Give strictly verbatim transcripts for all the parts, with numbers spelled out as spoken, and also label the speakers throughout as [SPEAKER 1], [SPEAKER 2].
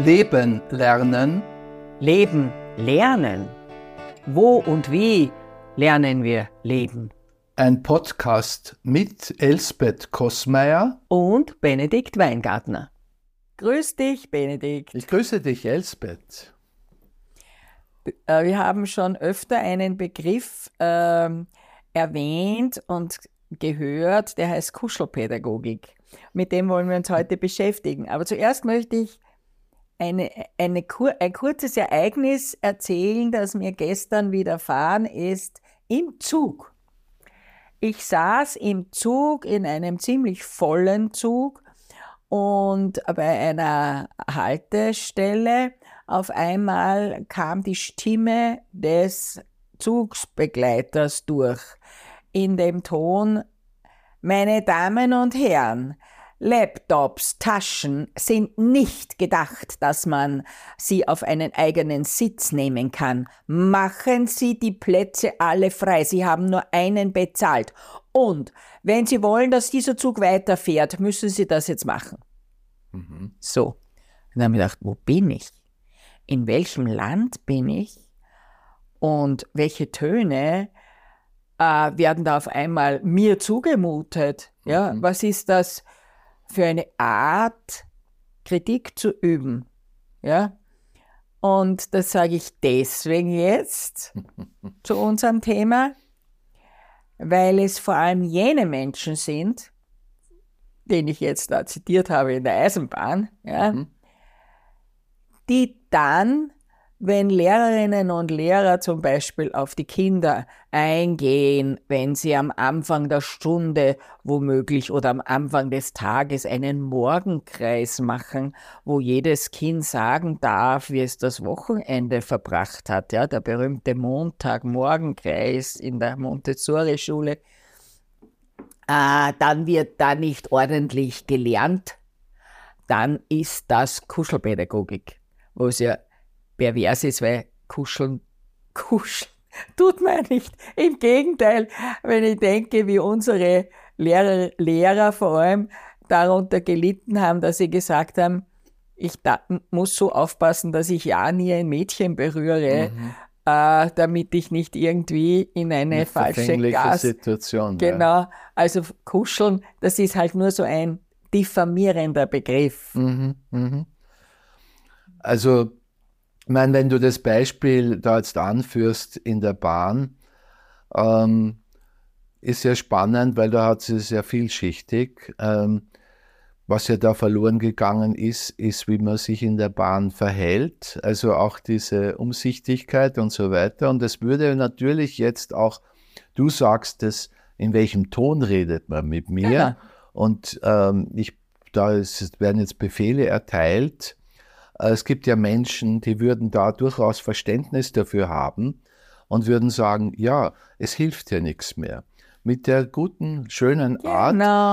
[SPEAKER 1] Leben lernen.
[SPEAKER 2] Leben lernen. Wo und wie lernen wir leben?
[SPEAKER 1] Ein Podcast mit Elsbeth Kossmeier
[SPEAKER 2] Und Benedikt Weingartner. Grüß dich, Benedikt.
[SPEAKER 1] Ich grüße dich, Elsbeth.
[SPEAKER 2] Äh, Wir haben schon öfter einen Begriff ähm, erwähnt und gehört, der heißt Kuschelpädagogik. Mit dem wollen wir uns heute beschäftigen. Aber zuerst möchte ich eine, eine, Kur- ein kurzes Ereignis erzählen, das mir gestern widerfahren ist im Zug. Ich saß im Zug, in einem ziemlich vollen Zug, und bei einer Haltestelle auf einmal kam die Stimme des Zugsbegleiters durch, in dem Ton: Meine Damen und Herren, Laptops, Taschen sind nicht gedacht, dass man sie auf einen eigenen Sitz nehmen kann. Machen Sie die Plätze alle frei. Sie haben nur einen bezahlt. Und wenn Sie wollen, dass dieser Zug weiterfährt, müssen Sie das jetzt machen.
[SPEAKER 1] Mhm.
[SPEAKER 2] So. Und dann habe ich gedacht, wo bin ich? In welchem Land bin ich? Und welche Töne äh, werden da auf einmal mir zugemutet? Ja,
[SPEAKER 1] Mhm.
[SPEAKER 2] was ist das für eine Art, Kritik zu üben? Ja, und das sage ich deswegen jetzt zu unserem Thema, weil es vor allem jene Menschen sind, den ich jetzt da zitiert habe in der Eisenbahn, ja,
[SPEAKER 1] Mhm.
[SPEAKER 2] die dann, wenn Lehrerinnen und Lehrer zum Beispiel auf die Kinder eingehen, wenn sie am Anfang der Stunde womöglich oder am Anfang des Tages einen Morgenkreis machen, wo jedes Kind sagen darf, wie es das Wochenende verbracht hat, ja, der berühmte Montag-Morgenkreis in der Montessori-Schule, äh, dann wird da nicht ordentlich gelernt, dann ist das Kuschelpädagogik, wo es ja pervers ist, weil kuscheln, kuscheln tut man nicht. Im Gegenteil, wenn ich denke, wie unsere Lehrer, Lehrer vor allem darunter gelitten haben, dass sie gesagt haben, ich da, muss so aufpassen, dass ich ja nie ein Mädchen berühre,
[SPEAKER 1] Mhm.
[SPEAKER 2] äh, damit ich nicht irgendwie in eine
[SPEAKER 1] Eine
[SPEAKER 2] falsche
[SPEAKER 1] verfängliche
[SPEAKER 2] Gas...
[SPEAKER 1] Situation. Ja.
[SPEAKER 2] Genau, also kuscheln, das ist halt nur so ein diffamierender Begriff.
[SPEAKER 1] Mhm. Mhm. Also, ich meine, wenn du das Beispiel da jetzt anführst in der Bahn, ähm, ist ja spannend, weil da hat sie sehr vielschichtig. Ähm, was ja da verloren gegangen ist, ist, wie man sich in der Bahn verhält, also auch diese Umsichtigkeit und so weiter. Und das würde natürlich jetzt auch, du sagst es, in welchem Ton redet man mit mir?
[SPEAKER 2] Genau.
[SPEAKER 1] Und ähm, ich, da ist, werden jetzt Befehle erteilt. Es gibt ja Menschen, die würden da durchaus Verständnis dafür haben und würden sagen, ja, es hilft ja nichts mehr. Mit der guten, schönen Art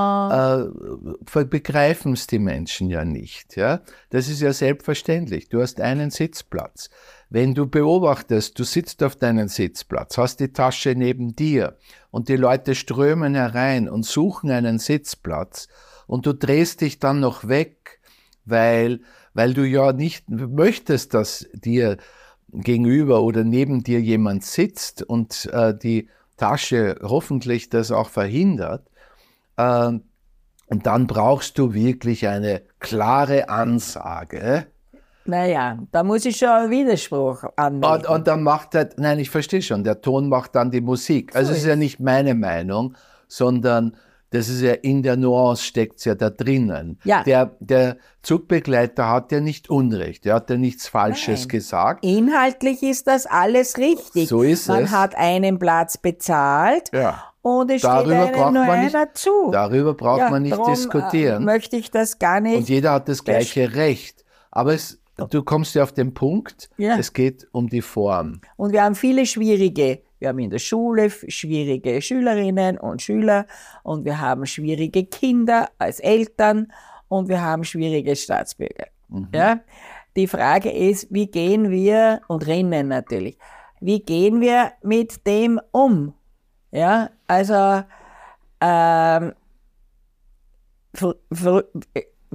[SPEAKER 2] Genau.
[SPEAKER 1] äh, begreifen es die Menschen ja nicht. Ja? Das ist ja selbstverständlich. Du hast einen Sitzplatz. Wenn du beobachtest, du sitzt auf deinem Sitzplatz, hast die Tasche neben dir und die Leute strömen herein und suchen einen Sitzplatz und du drehst dich dann noch weg, weil, weil du ja nicht möchtest, dass dir gegenüber oder neben dir jemand sitzt und äh, die Tasche hoffentlich das auch verhindert, äh, und dann brauchst du wirklich eine klare Ansage.
[SPEAKER 2] Naja, da muss ich schon einen Widerspruch anmelden.
[SPEAKER 1] Und, und dann macht halt, nein, ich verstehe schon, der Ton macht dann die Musik. Also
[SPEAKER 2] So
[SPEAKER 1] es ist ja
[SPEAKER 2] ist.
[SPEAKER 1] nicht meine Meinung, sondern das ist ja in der Nuance, steckt es ja da drinnen.
[SPEAKER 2] Ja.
[SPEAKER 1] Der, der Zugbegleiter hat ja nicht Unrecht, der hat ja nichts Falsches
[SPEAKER 2] Nein.
[SPEAKER 1] gesagt.
[SPEAKER 2] Inhaltlich ist das alles richtig.
[SPEAKER 1] So ist
[SPEAKER 2] man
[SPEAKER 1] es.
[SPEAKER 2] hat einen Platz bezahlt
[SPEAKER 1] Ja.
[SPEAKER 2] und es
[SPEAKER 1] Darüber
[SPEAKER 2] steht
[SPEAKER 1] braucht
[SPEAKER 2] einem nur
[SPEAKER 1] man nicht-
[SPEAKER 2] einer zu.
[SPEAKER 1] Darüber braucht
[SPEAKER 2] ja,
[SPEAKER 1] man nicht
[SPEAKER 2] drum,
[SPEAKER 1] diskutieren.
[SPEAKER 2] Äh, möchte ich das gar nicht.
[SPEAKER 1] Und jeder hat das gleiche Recht. Aber es, du kommst ja auf den Punkt,
[SPEAKER 2] Ja.
[SPEAKER 1] es geht um die Form.
[SPEAKER 2] Und wir haben viele schwierige, wir haben in der Schule schwierige Schülerinnen und Schüler und wir haben schwierige Kinder als Eltern und wir haben schwierige Staatsbürger.
[SPEAKER 1] Mhm.
[SPEAKER 2] Ja? Die Frage ist, wie gehen wir, und Rinnen natürlich, wie gehen wir mit dem um? Ja, also ähm, für, für,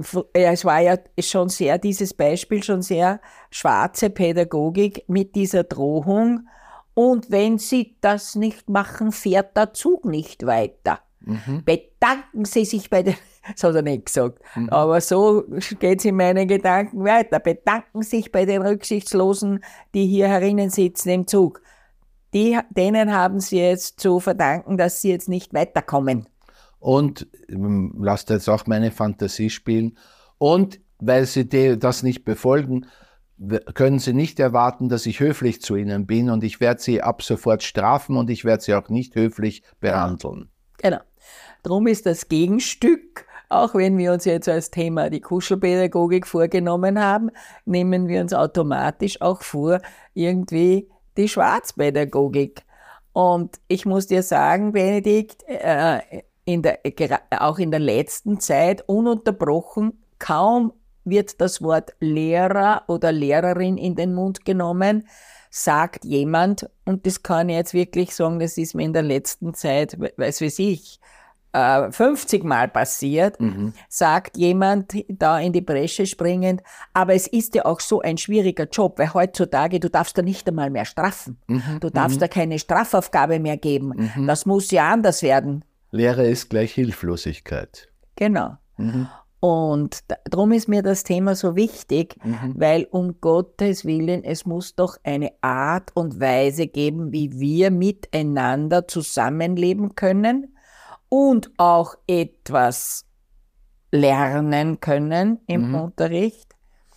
[SPEAKER 2] ja, es war ja schon sehr, dieses Beispiel, schon sehr schwarze Pädagogik mit dieser Drohung. Und wenn Sie das nicht machen, fährt der Zug nicht weiter. Mhm. Bedanken Sie sich bei den, das hat er nicht gesagt, mhm. aber so geht es in meinen Gedanken weiter. Bedanken sich bei den Rücksichtslosen, die hier herinnen sitzen im Zug. Die, denen haben Sie jetzt zu verdanken, dass Sie jetzt nicht weiterkommen.
[SPEAKER 1] Und lasst jetzt auch meine Fantasie spielen. Und weil Sie die, das nicht befolgen, können Sie nicht erwarten, dass ich höflich zu Ihnen bin und ich werde Sie ab sofort strafen und ich werde Sie auch nicht höflich behandeln.
[SPEAKER 2] Genau. Darum ist das Gegenstück, auch wenn wir uns jetzt als Thema die Kuschelpädagogik vorgenommen haben, nehmen wir uns automatisch auch vor, irgendwie die Schwarzpädagogik. Und ich muss dir sagen, Benedikt, äh, in der, auch in der letzten Zeit ununterbrochen, kaum wird das Wort Lehrer oder Lehrerin in den Mund genommen, sagt jemand, und das kann ich jetzt wirklich sagen, das ist mir in der letzten Zeit, weiß weiß ich, fünfzig Mal passiert, mhm. sagt jemand da in die Bresche springend, aber es ist ja auch so ein schwieriger Job, weil heutzutage, du darfst da nicht einmal mehr straffen. Mhm. Du darfst mhm. da keine Strafaufgabe mehr geben. Mhm. Das muss ja anders werden.
[SPEAKER 1] Lehre ist gleich Hilflosigkeit.
[SPEAKER 2] Genau. Mhm. Und darum ist mir das Thema so wichtig, mhm. weil um Gottes Willen, es muss doch eine Art und Weise geben, wie wir miteinander zusammenleben können und auch etwas lernen können im mhm. Unterricht,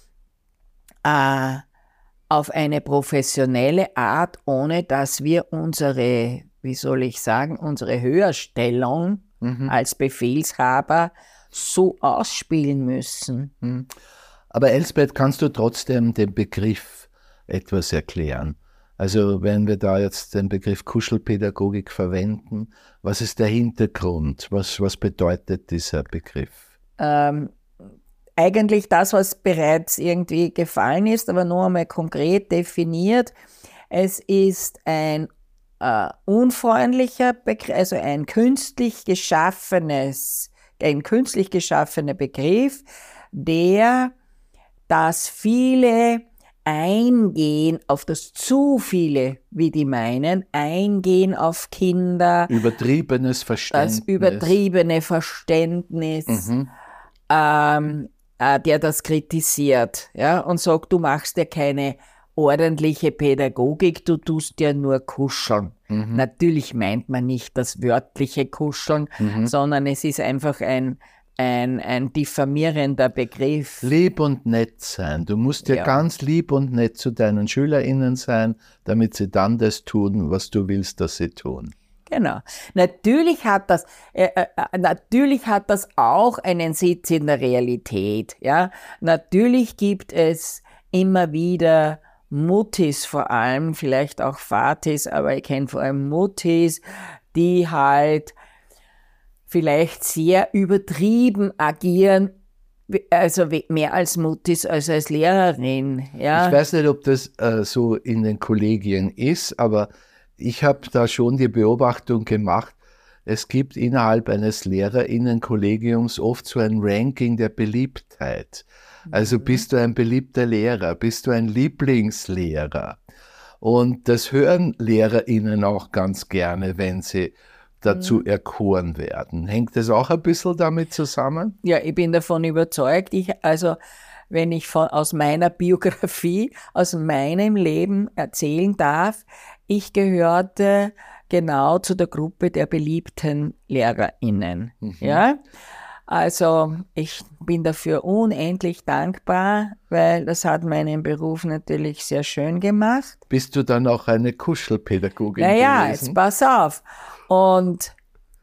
[SPEAKER 2] äh, auf eine professionelle Art, ohne dass wir unsere, wie soll ich sagen, unsere Höherstellung mhm. als Befehlshaber so ausspielen müssen.
[SPEAKER 1] Mhm. Aber Elsbeth, kannst du trotzdem den Begriff etwas erklären? Also wenn wir da jetzt den Begriff Kuschelpädagogik verwenden, was ist der Hintergrund? Was, was bedeutet dieser Begriff?
[SPEAKER 2] Ähm, eigentlich das, was bereits irgendwie gefallen ist, aber nur einmal konkret definiert. Es ist ein äh, unfreundlicher Begriff, also ein künstlich geschaffenes, ein künstlich geschaffener Begriff, der das viele Eingehen auf das zu viele, wie die meinen, Eingehen auf Kinder.
[SPEAKER 1] Übertriebenes Verständnis.
[SPEAKER 2] Das übertriebene Verständnis, mhm. ähm, äh, der das kritisiert, ja, und sagt, du machst ja keine ordentliche Pädagogik, du tust ja nur kuscheln. Mhm. Natürlich meint man nicht das wörtliche Kuscheln, mhm. sondern es ist einfach ein Ein, ein diffamierender Begriff.
[SPEAKER 1] Lieb und nett sein. Du musst ja, ja ganz lieb und nett zu deinen SchülerInnen sein, damit sie dann das tun, was du willst, dass sie tun.
[SPEAKER 2] Genau. Natürlich hat das, äh, äh, natürlich hat das auch einen Sitz in der Realität. Ja? Natürlich gibt es immer wieder Muttis vor allem, vielleicht auch Vatis, aber ich kenne vor allem Muttis, die halt vielleicht sehr übertrieben agieren, also mehr als Muttis als als Lehrerin. Ja.
[SPEAKER 1] Ich weiß nicht, ob das äh, so in den Kollegien ist, aber ich habe da schon die Beobachtung gemacht, es gibt innerhalb eines LehrerInnen-Kollegiums oft so ein Ranking der Beliebtheit. Also mhm. bist du ein beliebter Lehrer, bist du ein Lieblingslehrer? Und das hören LehrerInnen auch ganz gerne, wenn sie dazu mhm. erkoren werden. Hängt das auch ein bisschen damit zusammen?
[SPEAKER 2] Ja, ich bin davon überzeugt. Ich, also, wenn ich von, aus meiner Biografie, aus meinem Leben erzählen darf, ich gehörte genau zu der Gruppe der beliebten LehrerInnen. Mhm. Ja? Also, ich bin dafür unendlich dankbar, weil das hat meinen Beruf natürlich sehr schön gemacht.
[SPEAKER 1] Bist du dann auch eine Kuschelpädagogin
[SPEAKER 2] naja,
[SPEAKER 1] gewesen?
[SPEAKER 2] Jetzt pass auf. Und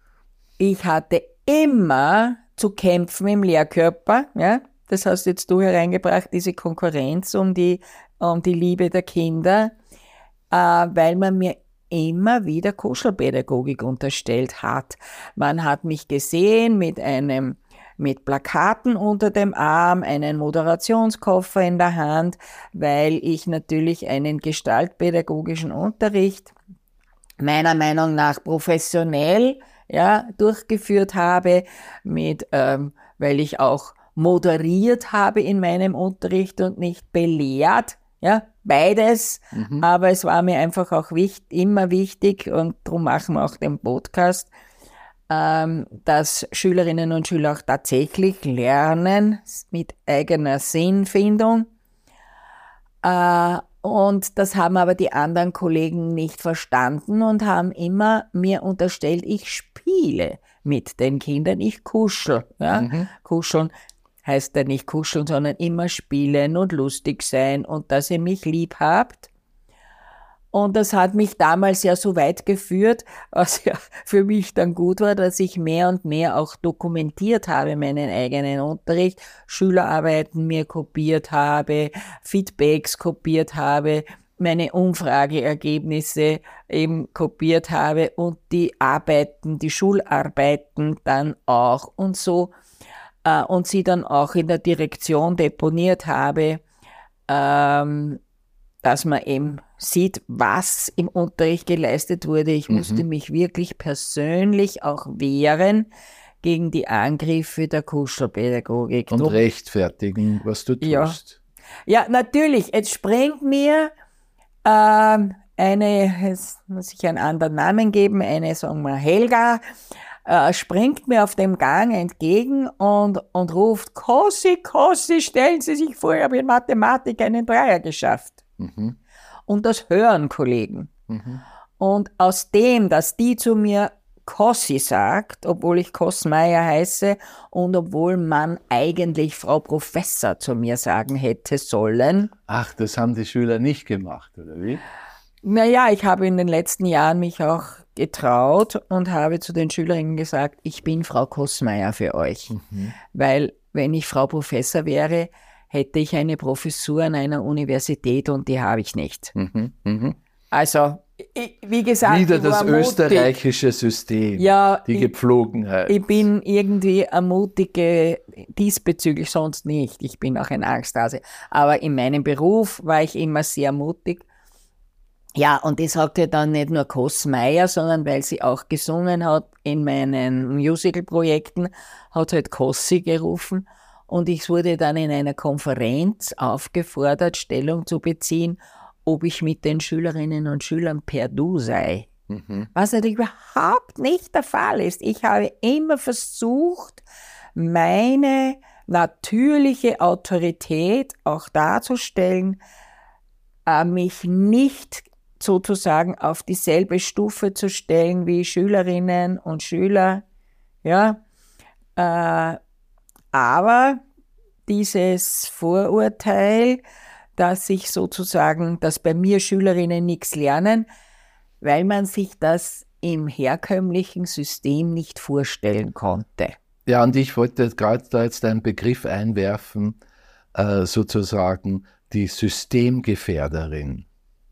[SPEAKER 2] ich hatte immer zu kämpfen im Lehrkörper, ja, das hast jetzt du hereingebracht, diese Konkurrenz um die, um die Liebe der Kinder, äh, weil man mir immer wieder Kuschelpädagogik unterstellt hat. Man hat mich gesehen mit einem, mit Plakaten unter dem Arm, einen Moderationskoffer in der Hand, weil ich natürlich einen gestaltpädagogischen Unterricht meiner Meinung nach professionell ja, durchgeführt habe, mit, ähm, weil ich auch moderiert habe in meinem Unterricht und nicht belehrt. Ja, beides. Mhm. Aber es war mir einfach auch wichtig, immer wichtig, und darum machen wir auch den Podcast, ähm, dass Schülerinnen und Schüler auch tatsächlich lernen mit eigener Sinnfindung. Äh, und das haben aber die anderen Kollegen nicht verstanden und haben immer mir unterstellt, ich spiele mit den Kindern, ich kuschel. Ja? Mhm. Kuscheln heißt ja nicht kuscheln, sondern immer spielen und lustig sein und dass ihr mich lieb habt. Und das hat mich damals ja so weit geführt, was ja für mich dann gut war, dass ich mehr und mehr auch dokumentiert habe, meinen eigenen Unterricht, Schülerarbeiten mir kopiert habe, Feedbacks kopiert habe, meine Umfrageergebnisse eben kopiert habe und die Arbeiten, die Schularbeiten dann auch und so, äh, und sie dann auch in der Direktion deponiert habe, ähm, dass man eben sieht, was im Unterricht geleistet wurde. Ich mhm. musste mich wirklich persönlich auch wehren gegen die Angriffe der Kuschelpädagogik.
[SPEAKER 1] Und Drum, rechtfertigen, was du tust.
[SPEAKER 2] Ja, ja, natürlich. Jetzt springt mir ähm, eine, jetzt muss ich einen anderen Namen geben, eine, sagen wir, Helga, äh, springt mir auf dem Gang entgegen und, und ruft, Kossi, Kossi, stellen Sie sich vor, ich habe in Mathematik einen Dreier geschafft. Mhm. Und das hören Kollegen. Mhm. Und aus dem, dass die zu mir Kossi sagt, obwohl ich Kossmeier heiße und obwohl man eigentlich Frau Professor zu mir sagen hätte sollen.
[SPEAKER 1] Ach, das haben die Schüler nicht gemacht, oder wie?
[SPEAKER 2] Naja, ich habe in den letzten Jahren mich auch getraut und habe zu den Schülerinnen gesagt, ich bin Frau Kossmeier für euch. Mhm. Weil wenn ich Frau Professor wäre, hätte ich eine Professur an einer Universität und die habe ich nicht. Mhm, mh. Also, ich, wie gesagt,
[SPEAKER 1] wieder das österreichische System,
[SPEAKER 2] ja,
[SPEAKER 1] die Gepflogenheit.
[SPEAKER 2] Ich, ich bin irgendwie ermutige diesbezüglich sonst nicht. Ich bin auch ein Angsthase. Aber in meinem Beruf war ich immer sehr mutig. Ja, und ich sagte dann nicht nur Kossmeier, sondern weil sie auch gesungen hat in meinen Musical-Projekten, hat halt Kossi gerufen. Und ich wurde dann in einer Konferenz aufgefordert, Stellung zu beziehen, ob ich mit den Schülerinnen und Schülern per Du sei. Mhm. Was natürlich überhaupt nicht der Fall ist. Ich habe immer versucht, meine natürliche Autorität auch darzustellen, äh, mich nicht sozusagen auf dieselbe Stufe zu stellen wie Schülerinnen und Schüler. Ja, äh, aber dieses Vorurteil, dass ich sozusagen, dass bei mir Schülerinnen nichts lernen, weil man sich das im herkömmlichen System nicht vorstellen konnte.
[SPEAKER 1] Ja, und ich wollte gerade da jetzt einen Begriff einwerfen, äh, sozusagen die Systemgefährderin.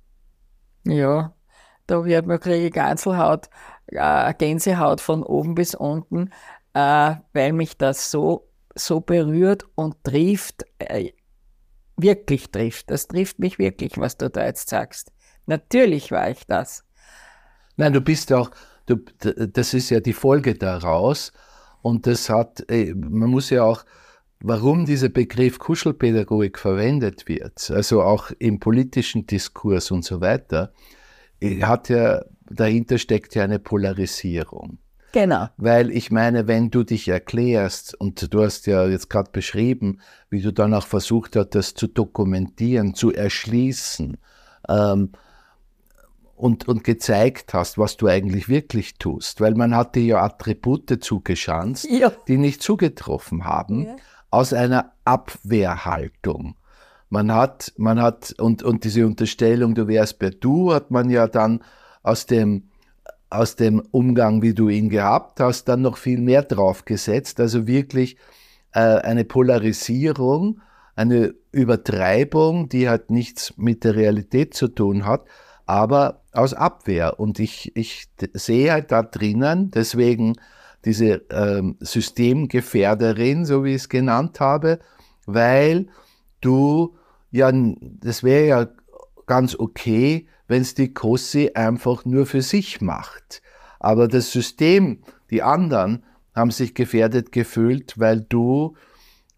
[SPEAKER 2] Ja, da wird man kriege Gänsehaut, äh, Gänsehaut von oben bis unten, äh, weil mich das so so berührt und trifft, äh, wirklich trifft. Das trifft mich wirklich, was du da jetzt sagst. Natürlich war ich das.
[SPEAKER 1] Nein, du bist auch, du, das ist ja die Folge daraus und das hat, man muss ja auch, warum dieser Begriff Kuschelpädagogik verwendet wird, also auch im politischen Diskurs und so weiter, hat ja, dahinter steckt ja eine Polarisierung.
[SPEAKER 2] Genau.
[SPEAKER 1] Weil ich meine, wenn du dich erklärst, und du hast ja jetzt gerade beschrieben, wie du dann auch versucht hast, das zu dokumentieren, zu erschließen ähm, und, und gezeigt hast, was du eigentlich wirklich tust. Weil man hat dir ja Attribute zugeschanzt, ja, die nicht zugetroffen haben, ja, aus einer Abwehrhaltung. Man hat, man hat, und, und diese Unterstellung, du wärst per Du, hat man ja dann aus dem aus dem Umgang, wie du ihn gehabt hast, dann noch viel mehr draufgesetzt. Also wirklich äh, eine Polarisierung, eine Übertreibung, die halt nichts mit der Realität zu tun hat, aber aus Abwehr. Und ich, ich sehe halt da drinnen, deswegen diese ähm, Systemgefährderin, so wie ich es genannt habe, weil du, ja, das wäre ja ganz okay, wenn es die Kossi einfach nur für sich macht. Aber das System, die anderen, haben sich gefährdet gefühlt, weil du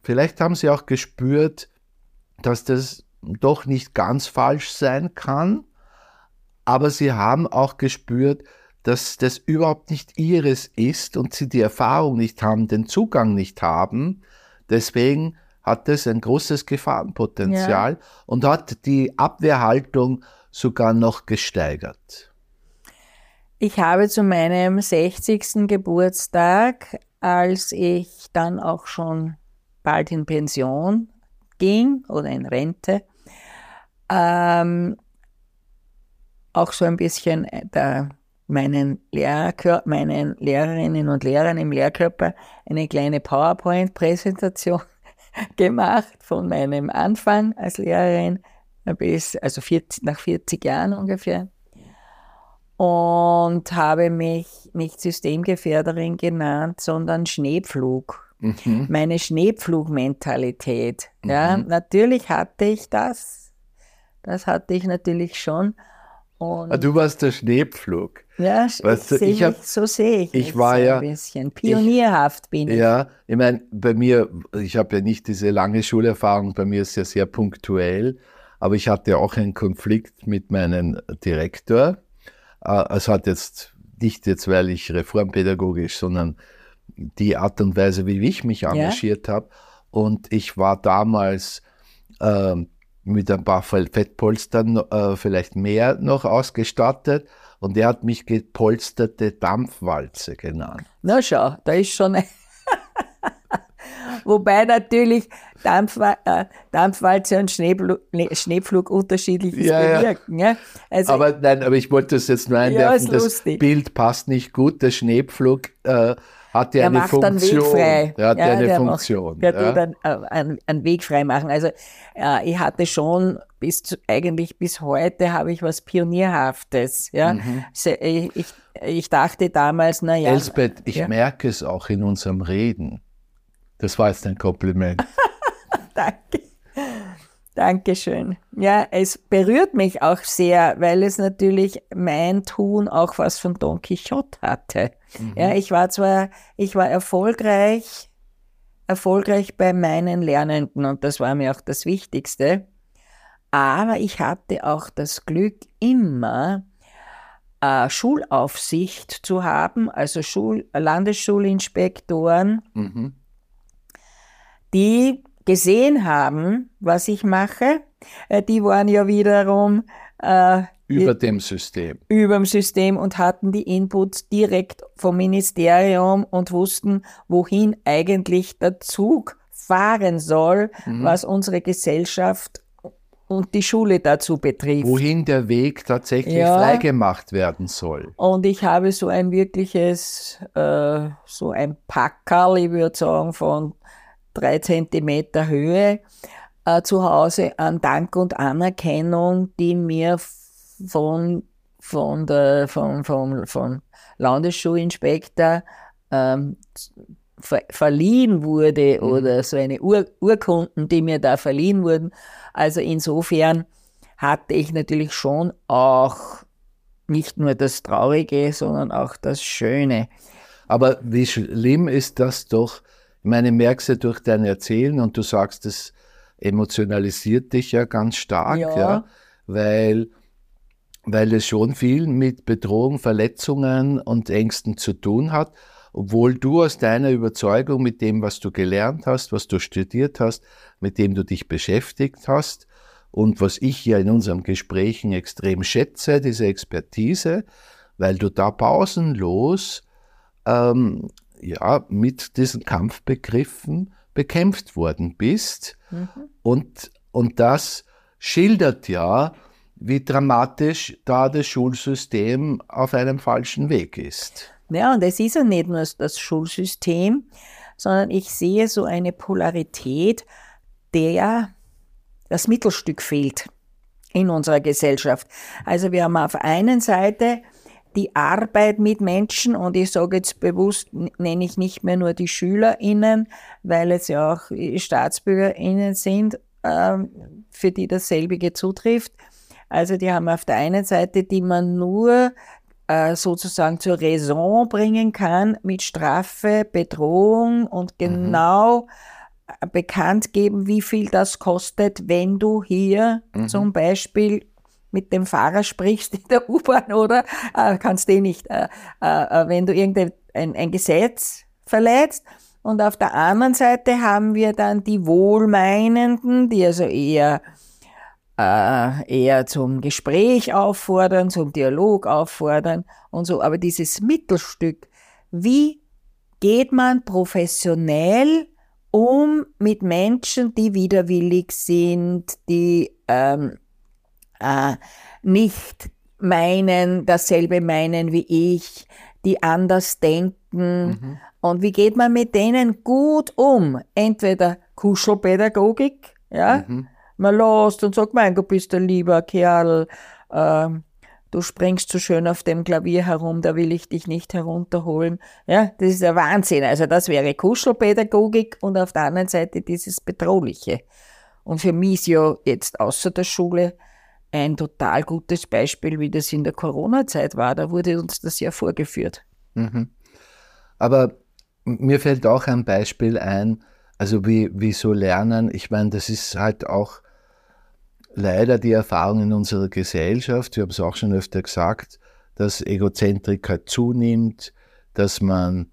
[SPEAKER 1] vielleicht haben sie auch gespürt, dass das doch nicht ganz falsch sein kann, aber sie haben auch gespürt, dass das überhaupt nicht ihres ist und sie die Erfahrung nicht haben, den Zugang nicht haben. Deswegen hat das ein großes Gefahrenpotenzial, ja, und hat die Abwehrhaltung sogar noch gesteigert.
[SPEAKER 2] Ich habe zu meinem sechzigsten Geburtstag, als ich dann auch schon bald in Pension ging oder in Rente, ähm, auch so ein bisschen der, meinen, Lehrkör- meinen Lehrerinnen und Lehrern im Lehrkörper eine kleine PowerPoint-Präsentation gemacht von meinem Anfang als Lehrerin bis, also vierzig, nach vierzig Jahren ungefähr, und habe mich nicht Systemgefährderin genannt, sondern Schneepflug. Mhm. Meine Schneepflugmentalität. Mhm. Ja, natürlich hatte ich das. Das hatte ich natürlich schon. Und
[SPEAKER 1] du warst der Schneepflug.
[SPEAKER 2] Ja, weißt du, seh ich hab, so sehe ich,
[SPEAKER 1] ich war
[SPEAKER 2] so
[SPEAKER 1] ja
[SPEAKER 2] ein bisschen. Pionierhaft
[SPEAKER 1] ich,
[SPEAKER 2] bin ich.
[SPEAKER 1] Ja, ich meine, bei mir, ich habe ja nicht diese lange Schulerfahrung, bei mir ist ja sehr punktuell, aber ich hatte auch einen Konflikt mit meinem Direktor. Es hat jetzt nicht jetzt, weil ich reformpädagogisch, sondern die Art und Weise, wie ich mich engagiert ja. habe. Und ich war damals äh, mit ein paar Fettpolstern äh, vielleicht mehr noch ausgestattet. Und er hat mich gepolsterte Dampfwalze genannt.
[SPEAKER 2] Na schau, da ist schon ein Wobei natürlich Dampfwa äh, Dampfwalze und Schneepflug, Schneepflug unterschiedliches ja, bewirken. Ja.
[SPEAKER 1] Also, aber nein, aber ich wollte das jetzt nur einwerfen, ja, das lustig. Bild passt nicht gut. Der Schneepflug äh, hat ja eine Funktion.
[SPEAKER 2] Dann Weg frei.
[SPEAKER 1] Er hat ja,
[SPEAKER 2] ja
[SPEAKER 1] eine
[SPEAKER 2] der
[SPEAKER 1] Funktion.
[SPEAKER 2] Macht, der
[SPEAKER 1] ja.
[SPEAKER 2] tut einen, einen, einen Weg frei machen. Also äh, ich hatte schon bis zu, eigentlich bis heute habe ich was Pionierhaftes. Ja. Mhm. Ich, ich, ich dachte damals, na ja.
[SPEAKER 1] Elsbeth, ich
[SPEAKER 2] ja.
[SPEAKER 1] merke es auch in unserem Reden. Das war jetzt ein Kompliment.
[SPEAKER 2] Danke. Dankeschön. Ja, es berührt mich auch sehr, weil es natürlich mein Tun auch was von Don Quixote hatte. Mhm. Ja, ich war zwar, ich war erfolgreich, erfolgreich bei meinen Lernenden und das war mir auch das Wichtigste. Aber ich hatte auch das Glück, immer äh, Schulaufsicht zu haben, also Schul- Landesschulinspektoren, mhm. die gesehen haben, was ich mache. Die waren ja wiederum äh,
[SPEAKER 1] über dem System.
[SPEAKER 2] Über dem System und hatten die Inputs direkt vom Ministerium und wussten, wohin eigentlich der Zug fahren soll, mhm. was unsere Gesellschaft und die Schule dazu betrifft.
[SPEAKER 1] Wohin der Weg tatsächlich ja. freigemacht werden soll.
[SPEAKER 2] Und ich habe so ein wirkliches, äh, so ein Packerl, ich würde sagen, von drei Zentimeter Höhe äh, zu Hause an Dank und Anerkennung, die mir von, von der, von, von, von Landesschulinspektor ähm, ver, verliehen wurde mhm. oder so eine Ur, Urkunden, die mir da verliehen wurden. Also insofern hatte ich natürlich schon auch nicht nur das Traurige, sondern auch das Schöne.
[SPEAKER 1] Aber wie schlimm ist das doch? Ich meine, merkst du durch dein Erzählen und du sagst, das emotionalisiert dich ja ganz stark, ja. Ja, weil, weil es schon viel mit Bedrohung, Verletzungen und Ängsten zu tun hat, obwohl du aus deiner Überzeugung mit dem, was du gelernt hast, was du studiert hast, mit dem du dich beschäftigt hast und was ich ja in unseren Gesprächen extrem schätze, diese Expertise, weil du da pausenlos ähm, ja, mit diesen Kampfbegriffen bekämpft worden bist. Mhm. Und, und das schildert ja, wie dramatisch da das Schulsystem auf einem falschen Weg ist.
[SPEAKER 2] Ja, und es ist ja nicht nur das Schulsystem, sondern ich sehe so eine Polarität, der das Mittelstück fehlt in unserer Gesellschaft. Also wir haben auf der einen Seite die Arbeit mit Menschen, und ich sage jetzt bewusst, nenne ich nicht mehr nur die SchülerInnen, weil es ja auch StaatsbürgerInnen sind, ähm, für die dasselbige zutrifft. Also die haben auf der einen Seite, die man nur äh, sozusagen zur Raison bringen kann mit Strafe, Bedrohung und genau mhm. bekannt geben, wie viel das kostet, wenn du hier mhm. zum Beispiel mit dem Fahrer sprichst in der U-Bahn, oder? Äh, kannst du eh nicht. Äh, äh, wenn du irgendein ein, ein Gesetz verletzt. Und auf der anderen Seite haben wir dann die Wohlmeinenden, die also eher, äh, eher zum Gespräch auffordern, zum Dialog auffordern und so. Aber dieses Mittelstück, wie geht man professionell um mit Menschen, die widerwillig sind, die ähm, äh, nicht meinen, dasselbe meinen wie ich, die anders denken. Mhm. Und wie geht man mit denen gut um? Entweder Kuschelpädagogik, ja, mhm. man lässt und sagt, mein, du bist ein lieber Kerl, äh, du springst so schön auf dem Klavier herum, da will ich dich nicht herunterholen. Ja, das ist ja Wahnsinn. Also das wäre Kuschelpädagogik und auf der anderen Seite dieses Bedrohliche. Und für mich ist ja jetzt außer der Schule ein total gutes Beispiel, wie das in der Corona-Zeit war. Da wurde uns das ja vorgeführt.
[SPEAKER 1] Mhm. Aber mir fällt auch ein Beispiel ein, also wie, wie so Lernen, ich meine, das ist halt auch leider die Erfahrung in unserer Gesellschaft, wir haben es auch schon öfter gesagt, dass Egozentrik halt zunimmt, dass man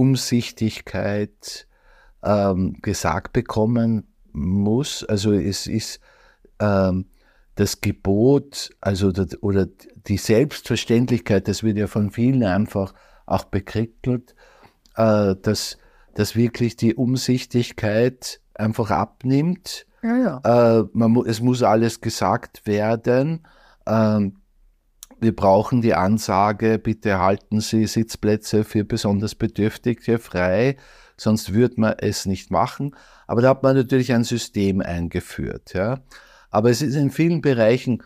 [SPEAKER 1] Umsichtigkeit ähm, gesagt bekommen muss. Also es ist ähm, das Gebot, also das, oder die Selbstverständlichkeit, das wird ja von vielen einfach auch bekrittelt, äh, dass, dass wirklich die Umsichtigkeit einfach abnimmt.
[SPEAKER 2] Ja, ja.
[SPEAKER 1] Äh, man mu- es muss alles gesagt werden. Ähm, wir brauchen die Ansage, bitte halten Sie Sitzplätze für besonders Bedürftige frei, sonst würde man es nicht machen. Aber da hat man natürlich ein System eingeführt. Ja. Aber es ist in vielen Bereichen,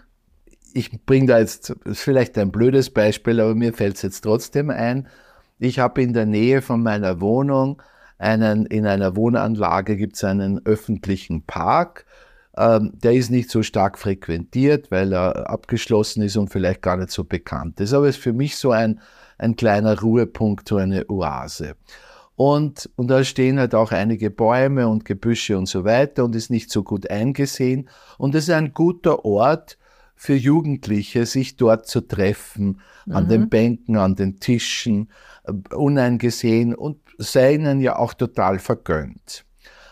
[SPEAKER 1] ich bringe da jetzt vielleicht ein blödes Beispiel, aber mir fällt es jetzt trotzdem ein. Ich habe in der Nähe von meiner Wohnung einen, in einer Wohnanlage gibt es einen öffentlichen Park. Ähm, der ist nicht so stark frequentiert, weil er abgeschlossen ist und vielleicht gar nicht so bekannt ist. Aber es ist für mich so ein, ein kleiner Ruhepunkt, so eine Oase. Und, und da stehen halt auch einige Bäume und Gebüsche und so weiter und ist nicht so gut eingesehen. Und es ist ein guter Ort für Jugendliche, sich dort zu treffen, mhm. an den Bänken, an den Tischen, uneingesehen und sei ihnen ja auch total vergönnt.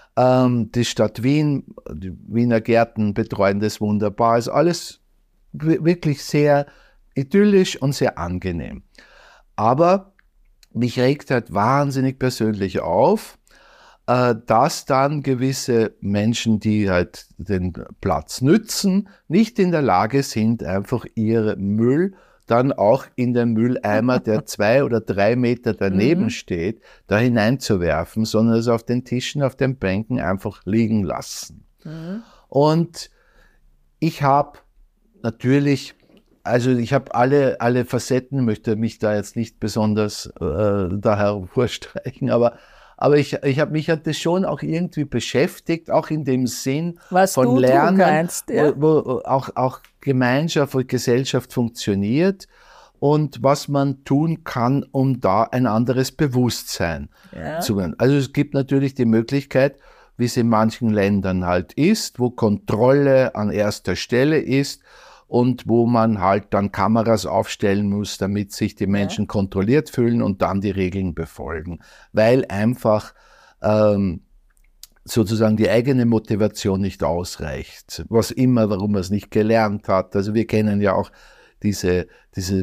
[SPEAKER 1] Ähm, die Stadt Wien, die Wiener Gärten betreuen das wunderbar, ist alles wirklich sehr idyllisch und sehr angenehm. Aber mich regt halt wahnsinnig persönlich auf, äh, dass dann gewisse Menschen, die halt den Platz nützen, nicht in der Lage sind, einfach ihren Müll dann auch in den Mülleimer, der zwei oder drei Meter daneben mhm. steht, da hineinzuwerfen, sondern es auf den Tischen, auf den Bänken einfach liegen lassen. Mhm. Und ich habe natürlich, also ich habe alle, alle Facetten, möchte mich da jetzt nicht besonders äh, da hervorstreichen, aber Aber ich, ich habe mich hat das schon auch irgendwie beschäftigt, auch in dem Sinn
[SPEAKER 2] Was
[SPEAKER 1] von
[SPEAKER 2] du
[SPEAKER 1] Lernen,
[SPEAKER 2] kannst, ja.
[SPEAKER 1] wo, wo auch, auch Gemeinschaft und Gesellschaft funktioniert und was man tun kann, um da ein anderes Bewusstsein
[SPEAKER 2] Ja.
[SPEAKER 1] zu werden. Also es gibt natürlich die Möglichkeit, wie es in manchen Ländern halt ist, wo Kontrolle an erster Stelle ist und wo man halt dann Kameras aufstellen muss, damit sich die Menschen ja. kontrolliert fühlen und dann die Regeln befolgen. Weil einfach ähm, sozusagen die eigene Motivation nicht ausreicht. Was immer, warum man es nicht gelernt hat. Also wir kennen ja auch diese, diese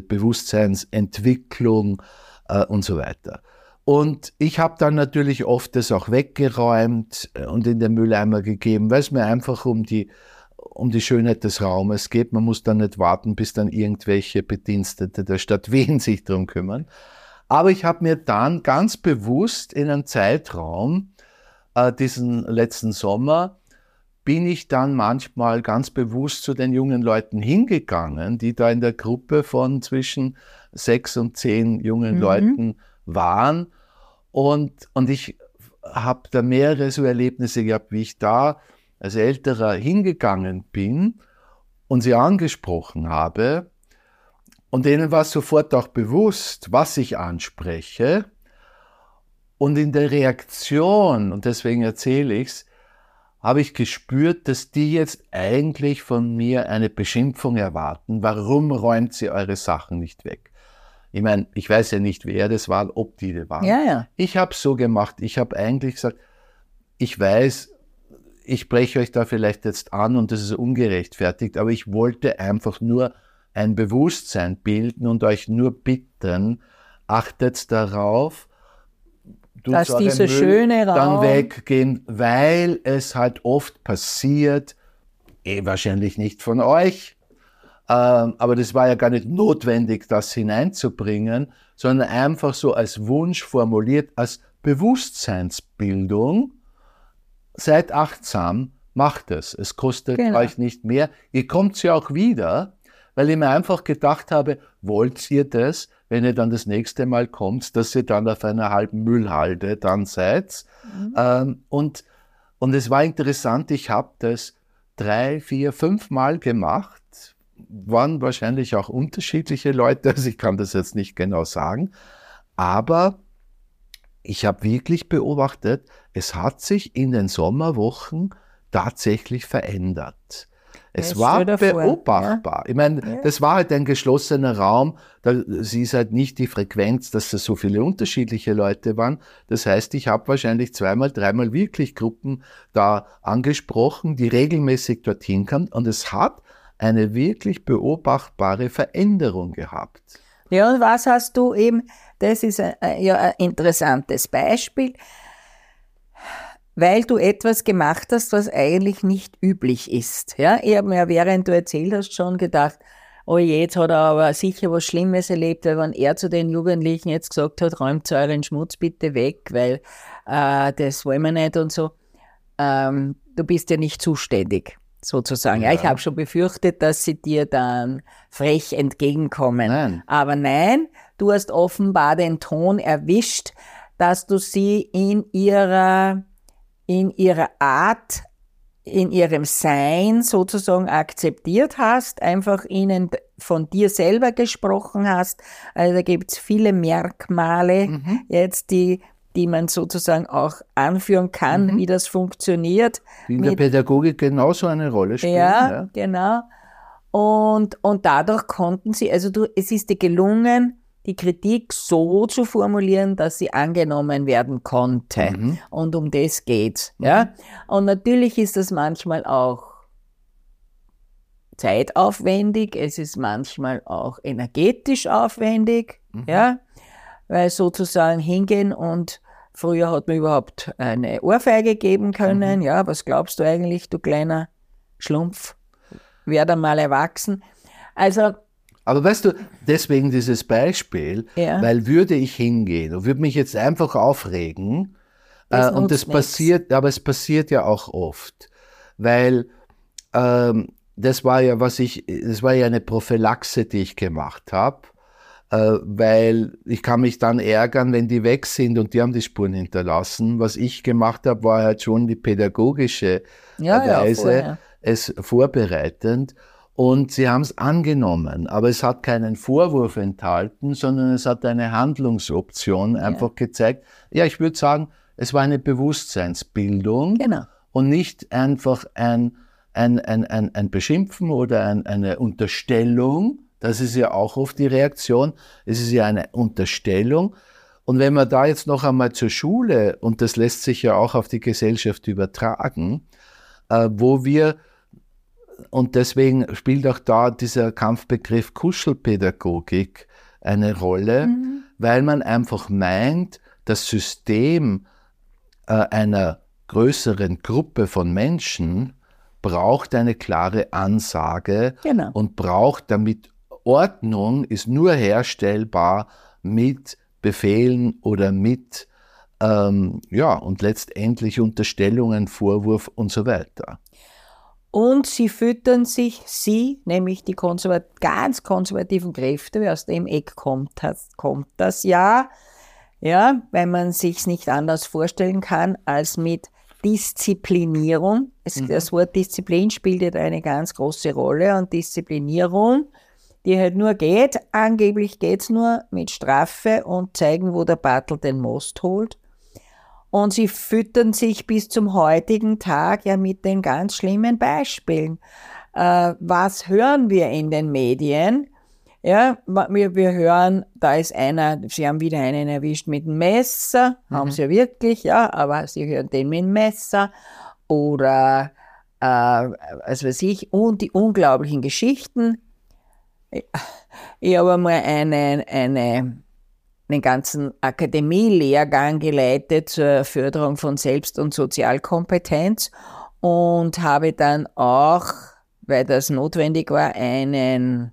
[SPEAKER 1] Bewusstseinsentwicklung äh, und so weiter. Und ich habe dann natürlich oft das auch weggeräumt und in den Mülleimer gegeben, weil es mir einfach um die um die Schönheit des Raumes geht. Man muss dann nicht warten, bis dann irgendwelche Bedienstete der Stadt Wien sich darum kümmern. Aber ich habe mir dann ganz bewusst in einem Zeitraum, äh, diesen letzten Sommer, bin ich dann manchmal ganz bewusst zu den jungen Leuten hingegangen, die da in der Gruppe von zwischen sechs und zehn jungen mhm. Leuten waren. Und, und ich habe da mehrere so Erlebnisse gehabt, wie ich da als Älterer hingegangen bin und sie angesprochen habe. Und denen war sofort auch bewusst, was ich anspreche. Und in der Reaktion, und deswegen erzähle ich es, habe ich gespürt, dass die jetzt eigentlich von mir eine Beschimpfung erwarten. Warum räumt ihr eure Sachen nicht weg? Ich meine, ich weiß ja nicht, wer das war, ob die das waren.
[SPEAKER 2] Ja, ja.
[SPEAKER 1] Ich habe es so gemacht, ich habe eigentlich gesagt, ich weiß, ich spreche euch da vielleicht jetzt an und das ist ungerechtfertigt, aber ich wollte einfach nur ein Bewusstsein bilden und euch nur bitten, achtet darauf,
[SPEAKER 2] dass dieser schöne Raum
[SPEAKER 1] dann weggehen, weil es halt oft passiert, eh wahrscheinlich nicht von euch, ähm, aber das war ja gar nicht notwendig, das hineinzubringen, sondern einfach so als Wunsch formuliert, als Bewusstseinsbildung. Seid achtsam, macht es. Es kostet
[SPEAKER 2] Genau.
[SPEAKER 1] euch nicht mehr. Ihr kommt ja auch wieder, weil ich mir einfach gedacht habe, wollt ihr das, wenn ihr dann das nächste Mal kommt, dass ihr dann auf einer halben Müllhalde dann seid. Mhm. Ähm, und, und es war interessant, ich habe das drei, vier, fünf Mal gemacht, waren wahrscheinlich auch unterschiedliche Leute, also ich kann das jetzt nicht genau sagen, aber ich habe wirklich beobachtet, es hat sich in den Sommerwochen tatsächlich verändert. Es
[SPEAKER 2] ja,
[SPEAKER 1] war
[SPEAKER 2] davor,
[SPEAKER 1] beobachtbar. Ja. Ich meine, ja. das war halt ein geschlossener Raum. Es ist halt nicht die Frequenz, dass da so viele unterschiedliche Leute waren. Das heißt, ich habe wahrscheinlich zweimal, dreimal wirklich Gruppen da angesprochen, die regelmäßig dorthin kamen. Und es hat eine wirklich beobachtbare Veränderung gehabt.
[SPEAKER 2] Ja, und was hast du eben, das ist ein, ja ein interessantes Beispiel, weil du etwas gemacht hast, was eigentlich nicht üblich ist. Ja, ich habe mir, während du erzählt hast, schon gedacht, oh je, jetzt hat er aber sicher was Schlimmes erlebt, weil wenn er zu den Jugendlichen jetzt gesagt hat, räumt euren Schmutz bitte weg, weil äh, das wollen wir nicht und so, ähm, du bist ja nicht zuständig. Sozusagen. Ja. Ja, ich habe schon befürchtet, dass sie dir dann frech entgegenkommen.
[SPEAKER 1] Nein.
[SPEAKER 2] Aber nein, du hast offenbar den Ton erwischt, dass du sie in ihrer, in ihrer Art, in ihrem Sein sozusagen akzeptiert hast, einfach ihnen von dir selber gesprochen hast. Also da gibt es viele Merkmale mhm. jetzt, die die man sozusagen auch anführen kann, mhm. wie das funktioniert.
[SPEAKER 1] Die in der Pädagogik genauso eine Rolle spielen.
[SPEAKER 2] Ja, ja. genau. Und, und dadurch konnten sie, also du, es ist dir gelungen, die Kritik so zu formulieren, dass sie angenommen werden konnte. Mhm. Und um das geht's. Mhm. Ja? Und natürlich ist das manchmal auch zeitaufwendig, es ist manchmal auch energetisch aufwendig, mhm. ja, weil sozusagen hingehen und früher hat man überhaupt eine Ohrfeige geben können. Mhm. Ja, was glaubst du eigentlich, du kleiner Schlumpf? Werd einmal erwachsen. Also.
[SPEAKER 1] Aber weißt du, deswegen dieses Beispiel, ja. weil würde ich hingehen und würde mich jetzt einfach aufregen, das äh, und das passiert, nichts. Aber es passiert ja auch oft, weil ähm, das war ja, was ich, das war ja eine Prophylaxe, die ich gemacht habe. Äh, weil ich kann mich dann ärgern, wenn die weg sind und die haben die Spuren hinterlassen. Was ich gemacht habe, war halt schon die pädagogische ja, Weise, ja, es vorbereitend. Und sie haben es angenommen, aber es hat keinen Vorwurf enthalten, sondern es hat eine Handlungsoption einfach ja. gezeigt. Ja, ich würde sagen, es war eine Bewusstseinsbildung
[SPEAKER 2] genau.
[SPEAKER 1] und nicht einfach ein, ein, ein, ein, ein Beschimpfen oder ein, eine Unterstellung. Das ist ja auch oft die Reaktion. Es ist ja eine Unterstellung. Und wenn man da jetzt noch einmal zur Schule, und das lässt sich ja auch auf die Gesellschaft übertragen, äh, wo wir, und deswegen spielt auch da dieser Kampfbegriff Kuschelpädagogik eine Rolle, mhm. weil man einfach meint, das System äh, einer größeren Gruppe von Menschen braucht eine klare Ansage
[SPEAKER 2] genau.
[SPEAKER 1] und braucht damit Ordnung ist nur herstellbar mit Befehlen oder mit, ähm, ja, und letztendlich Unterstellungen, Vorwurf und so weiter.
[SPEAKER 2] Und sie füttern sich, sie, nämlich die konservat- ganz konservativen Kräfte, wie aus dem Eck kommt, kommt das ja, ja, weil man sich's nicht anders vorstellen kann, als mit Disziplinierung. Es, mhm. Das Wort Disziplin spielt jetzt eine ganz große Rolle und Disziplinierung, die halt nur geht, angeblich geht's nur mit Strafe und zeigen, wo der Bartel den Most holt. Und sie füttern sich bis zum heutigen Tag ja mit den ganz schlimmen Beispielen. Äh, was hören wir in den Medien? Ja, wir, wir hören, da ist einer, sie haben wieder einen erwischt mit dem Messer, mhm. haben sie ja wirklich, ja, aber sie hören den mit dem Messer oder, äh, was weiß ich, und die unglaublichen Geschichten. Ich, ich habe einmal eine, eine, einen ganzen Akademielehrgang geleitet zur Förderung von Selbst- und Sozialkompetenz und habe dann auch, weil das notwendig war, einen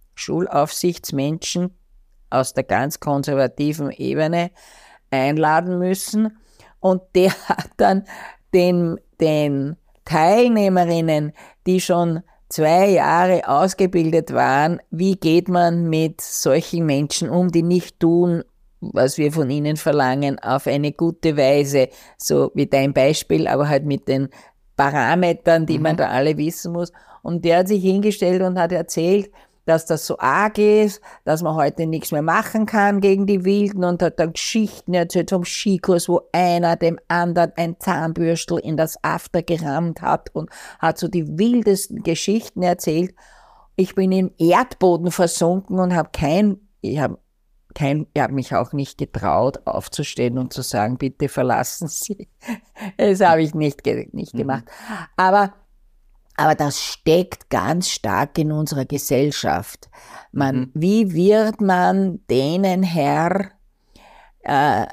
[SPEAKER 2] Schulaufsichtsmenschen aus der ganz konservativen Ebene einladen müssen. Und der hat dann den, den Teilnehmerinnen, die schon zwei Jahre ausgebildet waren, wie geht man mit solchen Menschen um, die nicht tun, was wir von ihnen verlangen, auf eine gute Weise, so wie dein Beispiel, aber halt mit den Parametern, die mhm. man da alle wissen muss. Und der hat sich hingestellt und hat erzählt, dass das so arg ist, dass man heute nichts mehr machen kann gegen die Wilden und hat dann Geschichten erzählt vom Skikurs, wo einer dem anderen ein Zahnbürstel in das After gerammt hat und hat so die wildesten Geschichten erzählt. Ich bin im Erdboden versunken und habe kein, ich habe kein, ich habe mich auch nicht getraut, aufzustehen und zu sagen, bitte verlassen Sie. Das habe ich nicht, nicht gemacht. Mhm. Aber Aber das steckt ganz stark in unserer Gesellschaft. Man, mhm. Wie wird man denen Herr? Äh,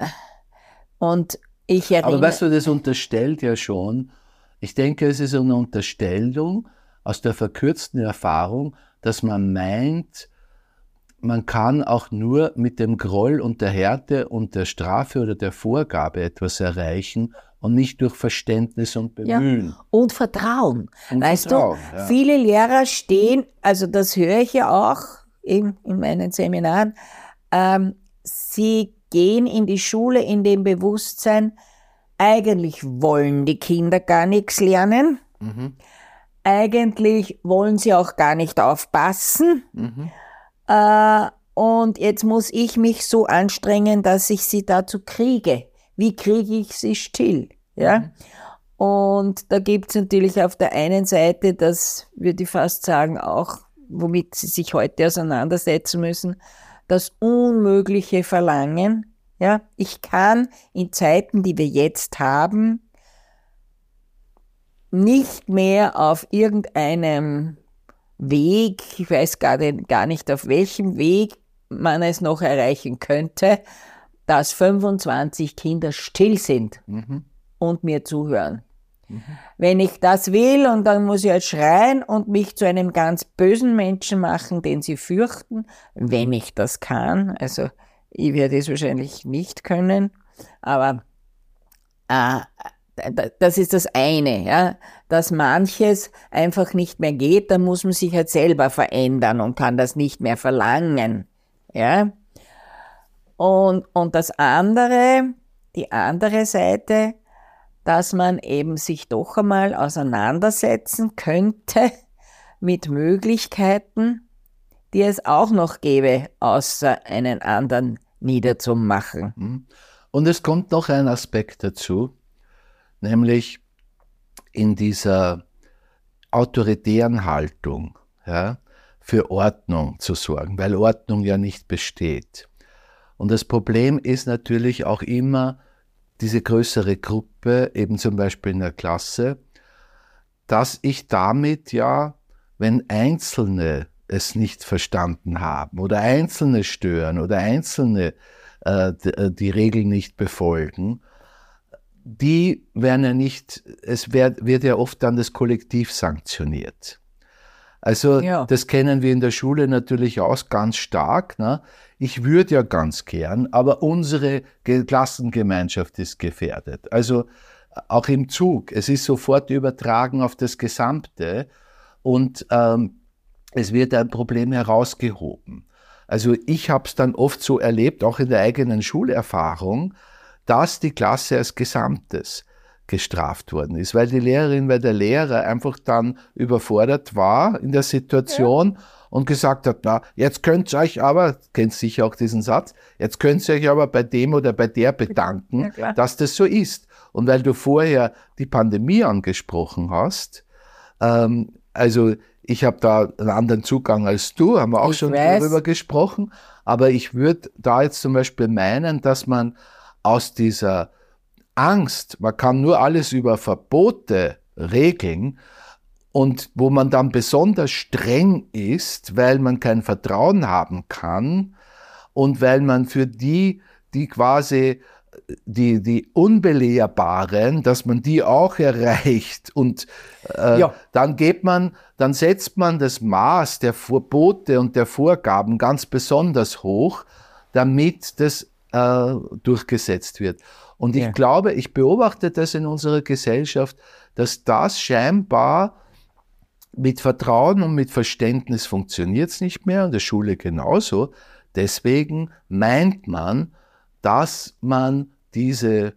[SPEAKER 2] und ich erinnere...
[SPEAKER 1] Aber weißt du, das unterstellt ja schon, ich denke, es ist eine Unterstellung aus der verkürzten Erfahrung, dass man meint, man kann auch nur mit dem Groll und der Härte und der Strafe oder der Vorgabe etwas erreichen, und nicht durch Verständnis und Bemühen.
[SPEAKER 2] Ja. Und Vertrauen.
[SPEAKER 1] Und
[SPEAKER 2] weißt
[SPEAKER 1] Vertrauen,
[SPEAKER 2] du,
[SPEAKER 1] ja.
[SPEAKER 2] Viele Lehrer stehen, also das höre ich ja auch in, in meinen Seminaren, ähm, sie gehen in die Schule in dem Bewusstsein, eigentlich wollen die Kinder gar nichts lernen, mhm. eigentlich wollen sie auch gar nicht aufpassen, mhm. äh, und jetzt muss ich mich so anstrengen, dass ich sie dazu kriege. Wie kriege ich sie still? Ja? Mhm. Und da gibt es natürlich auf der einen Seite, das würde ich fast sagen, auch, womit sie sich heute auseinandersetzen müssen, das unmögliche Verlangen. Ja? Ich kann in Zeiten, die wir jetzt haben, nicht mehr auf irgendeinem Weg, ich weiß gar nicht, gar nicht auf welchem Weg man es noch erreichen könnte, dass fünfundzwanzig Kinder still sind mhm. und mir zuhören. Mhm. Wenn ich das will und dann muss ich halt schreien und mich zu einem ganz bösen Menschen machen, den sie fürchten, wenn ich das kann, also ich werde es wahrscheinlich nicht können, aber äh, das ist das eine, ja, dass manches einfach nicht mehr geht, dann muss man sich halt selber verändern und kann das nicht mehr verlangen, ja. Und, und das andere, die andere Seite, dass man eben sich doch einmal auseinandersetzen könnte mit Möglichkeiten, die es auch noch gäbe, außer einen anderen niederzumachen.
[SPEAKER 1] Und es kommt noch ein Aspekt dazu, nämlich in dieser autoritären Haltung, ja, für Ordnung zu sorgen, weil Ordnung ja nicht besteht. Und das Problem ist natürlich auch immer diese größere Gruppe, eben zum Beispiel in der Klasse, dass ich damit ja, wenn Einzelne es nicht verstanden haben oder Einzelne stören oder Einzelne äh, die, die Regeln nicht befolgen, die werden ja nicht, es wird, wird ja oft dann das Kollektiv sanktioniert. Also ja. Das kennen wir in der Schule natürlich auch ganz stark. Ne? Ich würde ja ganz gern, aber unsere Klassengemeinschaft ist gefährdet. Also auch im Zug, es ist sofort übertragen auf das Gesamte und ähm, es wird ein Problem herausgehoben. Also ich habe es dann oft so erlebt, auch in der eigenen Schulerfahrung, dass die Klasse als Gesamtes gestraft worden ist, weil die Lehrerin, weil der Lehrer einfach dann überfordert war in der Situation ja. und gesagt hat, na, jetzt könnt ihr euch aber, kennst sicher auch diesen Satz, jetzt könnt ihr euch aber bei dem oder bei der bedanken, ja, dass das so ist. Und weil du vorher die Pandemie angesprochen hast, ähm, also ich habe da einen anderen Zugang als du, haben wir auch ich schon weiß. darüber gesprochen, aber ich würde da jetzt zum Beispiel meinen, dass man aus dieser Angst, man kann nur alles über Verbote regeln und wo man dann besonders streng ist, weil man kein Vertrauen haben kann und weil man für die, die quasi die, die Unbelehrbaren, dass man die auch erreicht und äh, ja. dann geht man, dann setzt man das Maß der Verbote und der Vorgaben ganz besonders hoch, damit das äh, durchgesetzt wird. Und ich ja. glaube, ich beobachte das in unserer Gesellschaft, dass das scheinbar mit Vertrauen und mit Verständnis funktioniert es nicht mehr, in der Schule genauso. Deswegen meint man, dass man diese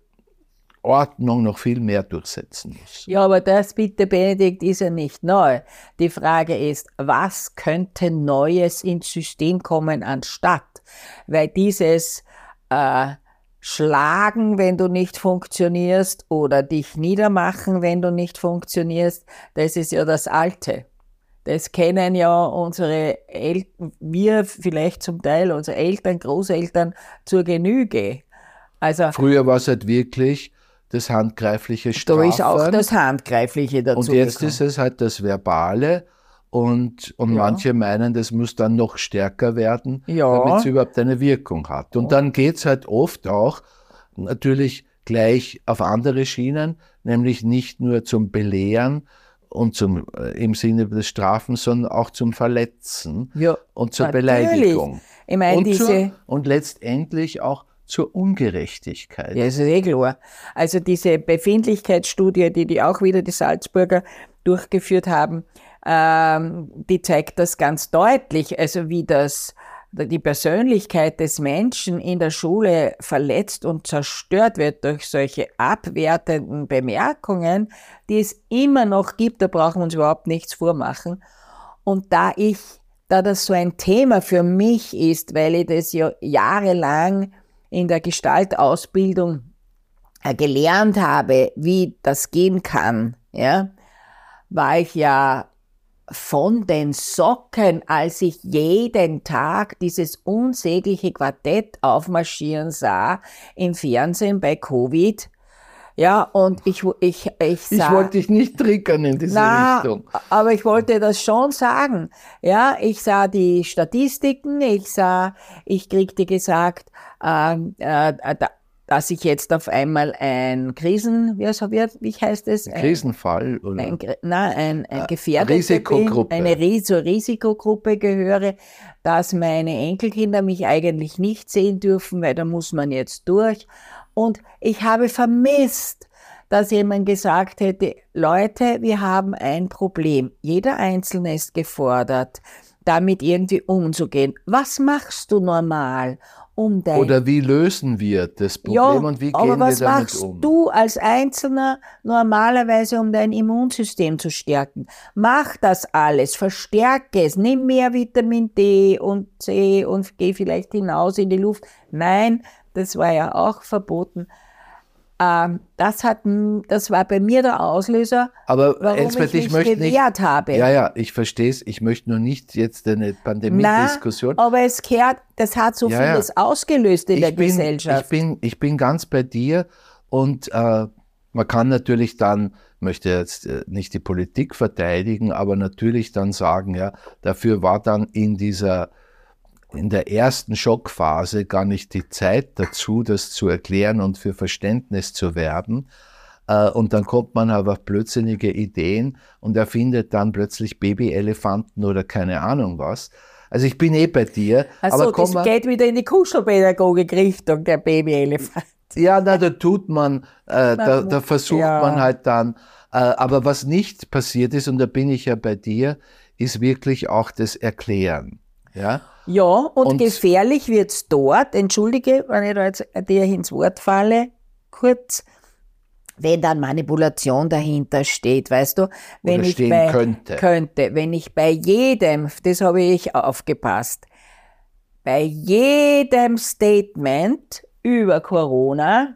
[SPEAKER 1] Ordnung noch viel mehr durchsetzen muss.
[SPEAKER 2] Ja, aber das, bitte, Benedikt, ist ja nicht neu. Die Frage ist, was könnte Neues ins System kommen anstatt? Weil dieses äh, Schlagen, wenn du nicht funktionierst, oder dich niedermachen, wenn du nicht funktionierst, das ist ja das Alte. Das kennen ja unsere Eltern, wir vielleicht zum Teil, unsere Eltern, Großeltern zur Genüge. Also,
[SPEAKER 1] früher war es halt wirklich das handgreifliche Strafen.
[SPEAKER 2] Da ist auch das Handgreifliche dazu
[SPEAKER 1] Und jetzt
[SPEAKER 2] gekommen.
[SPEAKER 1] ist es halt das Verbale und, und ja. manche meinen, das muss dann noch stärker werden, ja. damit es überhaupt eine Wirkung hat. Und dann geht es halt oft auch natürlich gleich auf andere Schienen, nämlich nicht nur zum Belehren und zum, äh, im Sinne des Strafens, sondern auch zum Verletzen
[SPEAKER 2] ja,
[SPEAKER 1] und zur
[SPEAKER 2] natürlich.
[SPEAKER 1] Beleidigung.
[SPEAKER 2] Ich meine,
[SPEAKER 1] und,
[SPEAKER 2] diese
[SPEAKER 1] zur, und letztendlich auch zur Ungerechtigkeit.
[SPEAKER 2] Ja, das ist eh klar. Also diese Befindlichkeitsstudie, die die auch wieder die Salzburger durchgeführt haben, ähm, die zeigt das ganz deutlich. Also wie das die Persönlichkeit des Menschen in der Schule verletzt und zerstört wird durch solche abwertenden Bemerkungen, die es immer noch gibt, da brauchen wir uns überhaupt nichts vormachen. Und da ich, da das so ein Thema für mich ist, weil ich das ja jahrelang in der Gestaltausbildung gelernt habe, wie das gehen kann, ja, war ich ja von den Socken, als ich jeden Tag dieses unsägliche Quartett aufmarschieren sah im Fernsehen bei Covid. Ja, und ich, ich, ich sah...
[SPEAKER 1] Ich wollte dich nicht triggern in diese
[SPEAKER 2] na,
[SPEAKER 1] Richtung.
[SPEAKER 2] Aber ich wollte das schon sagen. Ja, ich sah die Statistiken, ich sah, ich kriegte gesagt, äh, äh, dass ich jetzt auf einmal ein Krisen, wie, wie heißt es?
[SPEAKER 1] Ein Krisenfall, oder?
[SPEAKER 2] Ein, nein, ein, ein Gefährdete
[SPEAKER 1] Risikogruppe.
[SPEAKER 2] Bin, eine Ris- Risikogruppe gehöre, dass meine Enkelkinder mich eigentlich nicht sehen dürfen, weil da muss man jetzt durch. Und ich habe vermisst, dass jemand gesagt hätte, Leute, wir haben ein Problem. Jeder Einzelne ist gefordert, damit irgendwie umzugehen. Was machst du normal? Um dein
[SPEAKER 1] Oder wie lösen wir das Problem
[SPEAKER 2] ja,
[SPEAKER 1] und wie gehen wir damit um?
[SPEAKER 2] Aber was machst du als Einzelner normalerweise, um dein Immunsystem zu stärken? Mach das alles, verstärke es, nimm mehr Vitamin D und C und geh vielleicht hinaus in die Luft. Nein, das war ja auch verboten. Ähm, das, hat, das war bei mir der Auslöser,
[SPEAKER 1] aber
[SPEAKER 2] warum
[SPEAKER 1] Elsbeth,
[SPEAKER 2] ich mich
[SPEAKER 1] ich
[SPEAKER 2] gewehrt
[SPEAKER 1] nicht,
[SPEAKER 2] habe.
[SPEAKER 1] Ja, ja, ich verstehe es. Ich möchte nur nicht jetzt eine Pandemie-Diskussion.
[SPEAKER 2] Aber es kehrt, das hat so
[SPEAKER 1] ja,
[SPEAKER 2] vieles
[SPEAKER 1] ja.
[SPEAKER 2] ausgelöst in
[SPEAKER 1] ich
[SPEAKER 2] der
[SPEAKER 1] bin,
[SPEAKER 2] Gesellschaft.
[SPEAKER 1] Ich bin, ich bin ganz bei dir und äh, man kann natürlich dann, möchte jetzt nicht die Politik verteidigen, aber natürlich dann sagen, ja, dafür war dann in dieser in der ersten Schockphase gar nicht die Zeit dazu, das zu erklären und für Verständnis zu werben. Und dann kommt man aber auf blödsinnige Ideen und erfindet dann plötzlich Babyelefanten oder keine Ahnung was. Also ich bin eh bei dir.
[SPEAKER 2] Also aber das geht wieder in die Kuschelpädagogik-Richtung, der Babyelefant.
[SPEAKER 1] Ja, na, da tut man, äh, da, da versucht ja. man halt dann. Äh, aber was nicht passiert ist, und da bin ich ja bei dir, ist wirklich auch das Erklären. Ja?
[SPEAKER 2] Ja, und, und gefährlich wird's dort, entschuldige, wenn ich da jetzt dir ins Wort falle, kurz, wenn dann Manipulation dahinter steht, weißt du, wenn
[SPEAKER 1] Oder
[SPEAKER 2] ich
[SPEAKER 1] stehen
[SPEAKER 2] bei,
[SPEAKER 1] könnte.
[SPEAKER 2] könnte, wenn ich bei jedem, das habe ich aufgepasst, bei jedem Statement über Corona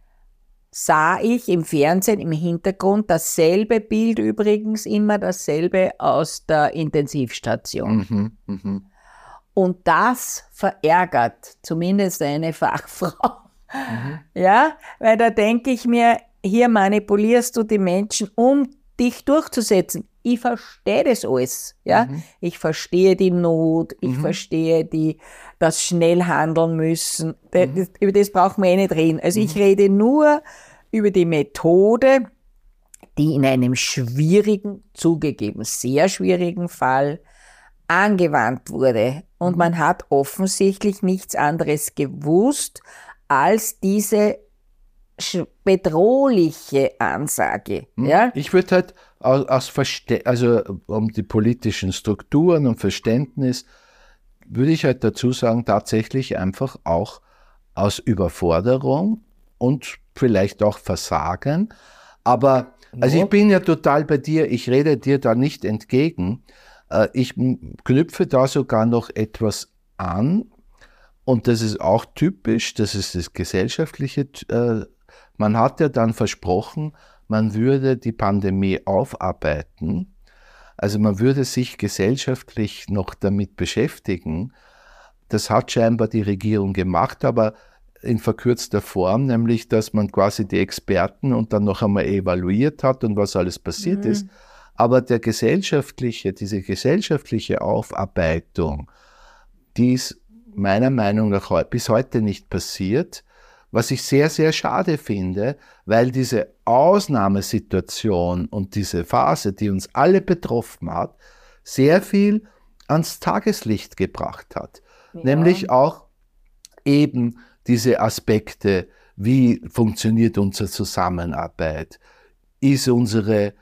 [SPEAKER 2] sah ich im Fernsehen im Hintergrund dasselbe Bild übrigens, immer dasselbe aus der Intensivstation.
[SPEAKER 1] Mhm, mhm.
[SPEAKER 2] Und das verärgert zumindest eine Fachfrau.
[SPEAKER 1] Mhm.
[SPEAKER 2] Ja, weil da denke ich mir, hier manipulierst du die Menschen, um dich durchzusetzen. Ich verstehe das alles. Ja?
[SPEAKER 1] Mhm.
[SPEAKER 2] Ich verstehe die Not, ich
[SPEAKER 1] Mhm.
[SPEAKER 2] verstehe die, das schnell handeln müssen. Das,
[SPEAKER 1] Mhm.
[SPEAKER 2] das, über das brauchen wir eh nicht reden. Also
[SPEAKER 1] Mhm.
[SPEAKER 2] ich rede nur über die Methode, die in einem schwierigen, zugegeben sehr schwierigen Fall angewandt wurde. Und
[SPEAKER 1] Mhm.
[SPEAKER 2] man hat offensichtlich nichts anderes gewusst als diese bedrohliche Ansage.
[SPEAKER 1] Hm?
[SPEAKER 2] Ja?
[SPEAKER 1] Ich würde halt aus, aus Verste also um die politischen Strukturen und Verständnis, würde ich halt dazu sagen, tatsächlich einfach auch aus Überforderung und vielleicht auch Versagen. Aber, also
[SPEAKER 2] Ja.
[SPEAKER 1] ich bin ja total bei dir, ich rede dir da nicht entgegen. Ich knüpfe da sogar noch etwas an, und das ist auch typisch, das ist das Gesellschaftliche. Man hat ja dann versprochen, man würde die Pandemie aufarbeiten, also man würde sich gesellschaftlich noch damit beschäftigen. Das hat scheinbar die Regierung gemacht, aber in verkürzter Form, nämlich dass man quasi die Experten und dann noch einmal evaluiert hat und was alles passiert
[SPEAKER 2] Mhm.
[SPEAKER 1] ist. Aber der gesellschaftliche, diese gesellschaftliche Aufarbeitung, die ist meiner Meinung nach bis heute nicht passiert, was ich sehr, sehr schade finde, weil diese Ausnahmesituation und diese Phase, die uns alle betroffen hat, sehr viel ans Tageslicht gebracht hat.
[SPEAKER 2] Ja.
[SPEAKER 1] Nämlich auch eben diese Aspekte, wie funktioniert unsere Zusammenarbeit, ist unsere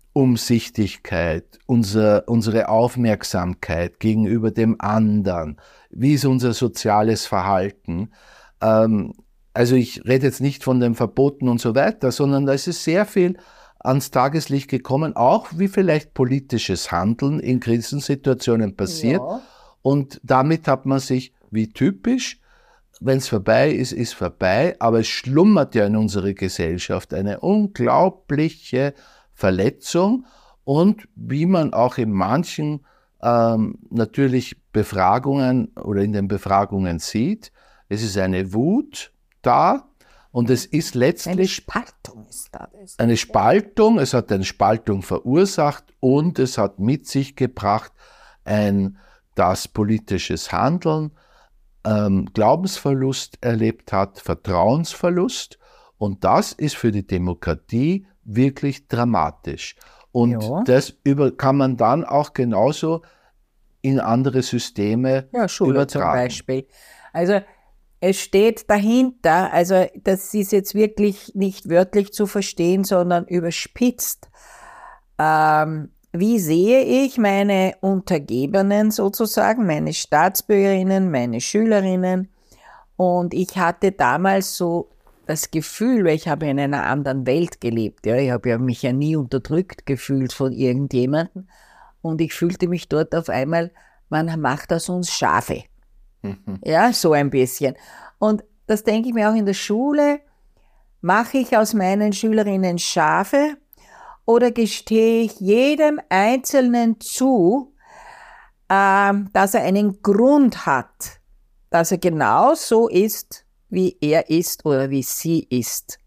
[SPEAKER 1] Umsichtigkeit, unser, unsere Aufmerksamkeit gegenüber dem anderen, wie ist unser soziales Verhalten. Ähm, also ich rede jetzt nicht von den Verboten und so weiter, sondern da ist es sehr viel ans Tageslicht gekommen, auch wie vielleicht politisches Handeln in Krisensituationen passiert.
[SPEAKER 2] Ja.
[SPEAKER 1] Und damit hat man sich, wie typisch, wenn es vorbei ist, ist vorbei, aber es schlummert ja in unserer Gesellschaft eine unglaubliche Verletzung und wie man auch in manchen ähm, natürlich Befragungen oder in den Befragungen sieht, es ist eine Wut da und es ist letztlich
[SPEAKER 2] Eine Spaltung ist da. Das.
[SPEAKER 1] eine Spaltung, es hat eine Spaltung verursacht und es hat mit sich gebracht ein das politisches Handeln, ähm, Glaubensverlust erlebt hat, Vertrauensverlust und das ist für die Demokratie wirklich dramatisch. Und
[SPEAKER 2] Ja.
[SPEAKER 1] das über, kann man dann auch genauso in andere Systeme
[SPEAKER 2] Ja, Schule
[SPEAKER 1] übertragen.
[SPEAKER 2] zum Beispiel. Also es steht dahinter, also das ist jetzt wirklich nicht wörtlich zu verstehen, sondern überspitzt. Ähm, wie sehe ich meine Untergebenen sozusagen, meine Staatsbürgerinnen, meine Schülerinnen? Und ich hatte damals so das Gefühl, weil ich habe in einer anderen Welt gelebt. Ja, ich habe ja mich ja nie unterdrückt gefühlt von irgendjemandem. Und ich fühlte mich dort auf einmal, man macht aus uns Schafe.
[SPEAKER 1] Mhm.
[SPEAKER 2] Ja, so ein bisschen. Und das denke ich mir auch in der Schule. Mache ich aus meinen Schülerinnen Schafe oder gestehe ich jedem Einzelnen zu, ähm, dass er einen Grund hat, dass er genau so ist, wie er ist oder wie sie ist.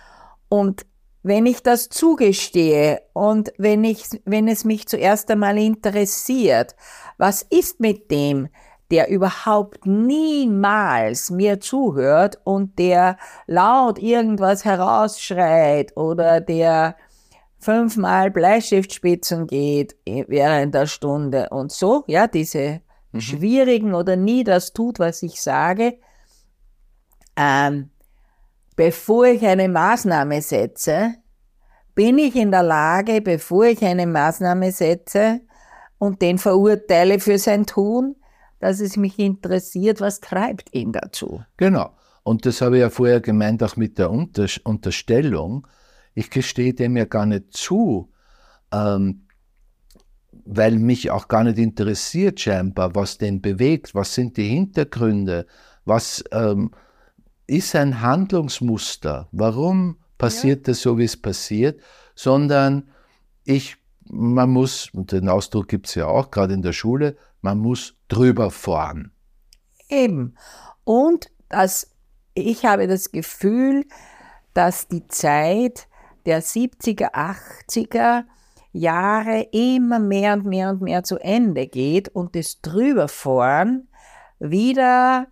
[SPEAKER 2] Und wenn ich das zugestehe und wenn ich, wenn es mich zuerst einmal interessiert, was ist mit dem, der überhaupt niemals mir zuhört und der laut irgendwas herausschreit oder der fünfmal Bleistiftspitzen geht während der Stunde und so, ja, diese mhm. schwierigen oder nie das tut, was ich sage, ähm, bevor ich eine Maßnahme setze, bin ich in der Lage, bevor ich eine Maßnahme setze und den verurteile für sein Tun, dass es mich interessiert, was treibt ihn dazu.
[SPEAKER 1] Genau. Und das habe ich ja vorher gemeint, auch mit der Unter- Unterstellung. ich gestehe dem ja gar nicht zu, ähm, weil mich auch gar nicht interessiert scheinbar, was den bewegt, was sind die Hintergründe, was ähm, ist ein Handlungsmuster, warum passiert ja. das so, wie es passiert, sondern ich, man muss, und den Ausdruck gibt es ja auch, gerade in der Schule, man muss drüber fahren.
[SPEAKER 2] Eben. Und das, ich habe das Gefühl, dass die Zeit der siebziger, achtziger Jahre immer mehr und mehr und mehr zu Ende geht und das Drüberfahren wieder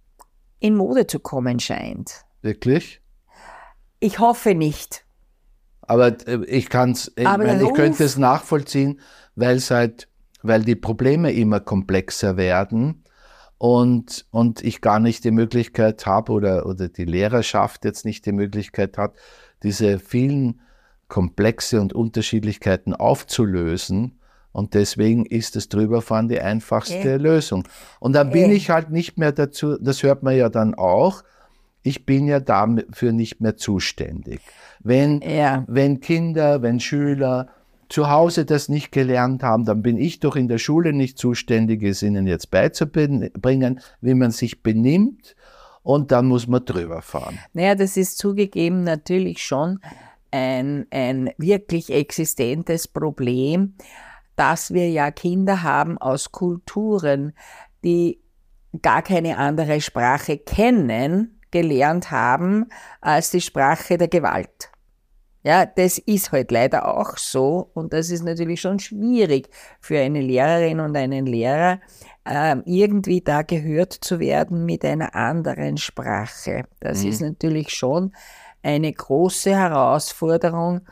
[SPEAKER 2] in Mode zu kommen scheint.
[SPEAKER 1] Wirklich?
[SPEAKER 2] Ich hoffe nicht.
[SPEAKER 1] Aber äh, ich kann's, ich, mein, ich könnte es nachvollziehen, weil es halt, weil die Probleme immer komplexer werden und, und ich gar nicht die Möglichkeit habe oder, oder die Lehrerschaft jetzt nicht die Möglichkeit hat, diese vielen Komplexe und Unterschiedlichkeiten aufzulösen. Und deswegen ist das Drüberfahren die einfachste äh. Lösung. Und dann bin äh. ich halt nicht mehr dazu, das hört man ja dann auch, ich bin ja dafür nicht mehr zuständig. Wenn, ja. wenn Kinder, wenn Schüler zu Hause das nicht gelernt haben, dann bin ich doch in der Schule nicht zuständig, es ihnen jetzt beizubringen, wie man sich benimmt. Und dann muss man drüber fahren.
[SPEAKER 2] Naja, das ist zugegeben natürlich schon ein, ein wirklich existentes Problem, dass wir ja Kinder haben aus Kulturen, die gar keine andere Sprache kennen, gelernt haben, als die Sprache der Gewalt. Ja, das ist halt leider auch so und das ist natürlich schon schwierig für eine Lehrerin und einen Lehrer, ähm, irgendwie da gehört zu werden mit einer anderen Sprache. Das mhm. ist natürlich schon eine große Herausforderung,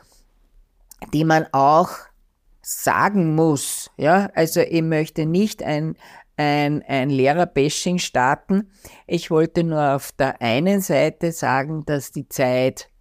[SPEAKER 2] die man auch sagen muss. Ja, also ich möchte nicht ein ein, ein Lehrer-Bashing starten. Ich wollte nur auf der einen Seite sagen, dass die Zeit,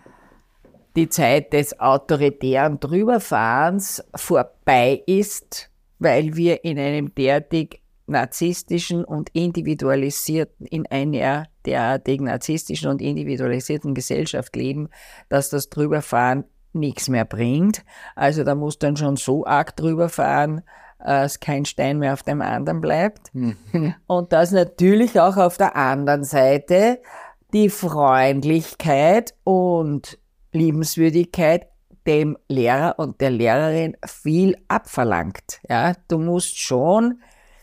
[SPEAKER 2] die Zeit des autoritären Drüberfahrens vorbei ist, weil wir in einem derartig narzisstischen und individualisierten, in einer derartig narzisstischen und individualisierten Gesellschaft leben, dass das Drüberfahren nichts mehr bringt. Also da muss dann schon so arg drüberfahren, dass kein Stein mehr auf dem anderen bleibt. Mhm. Und dass natürlich auch auf der anderen Seite die Freundlichkeit und Liebenswürdigkeit dem Lehrer und der Lehrerin viel abverlangt. Ja, du musst schon,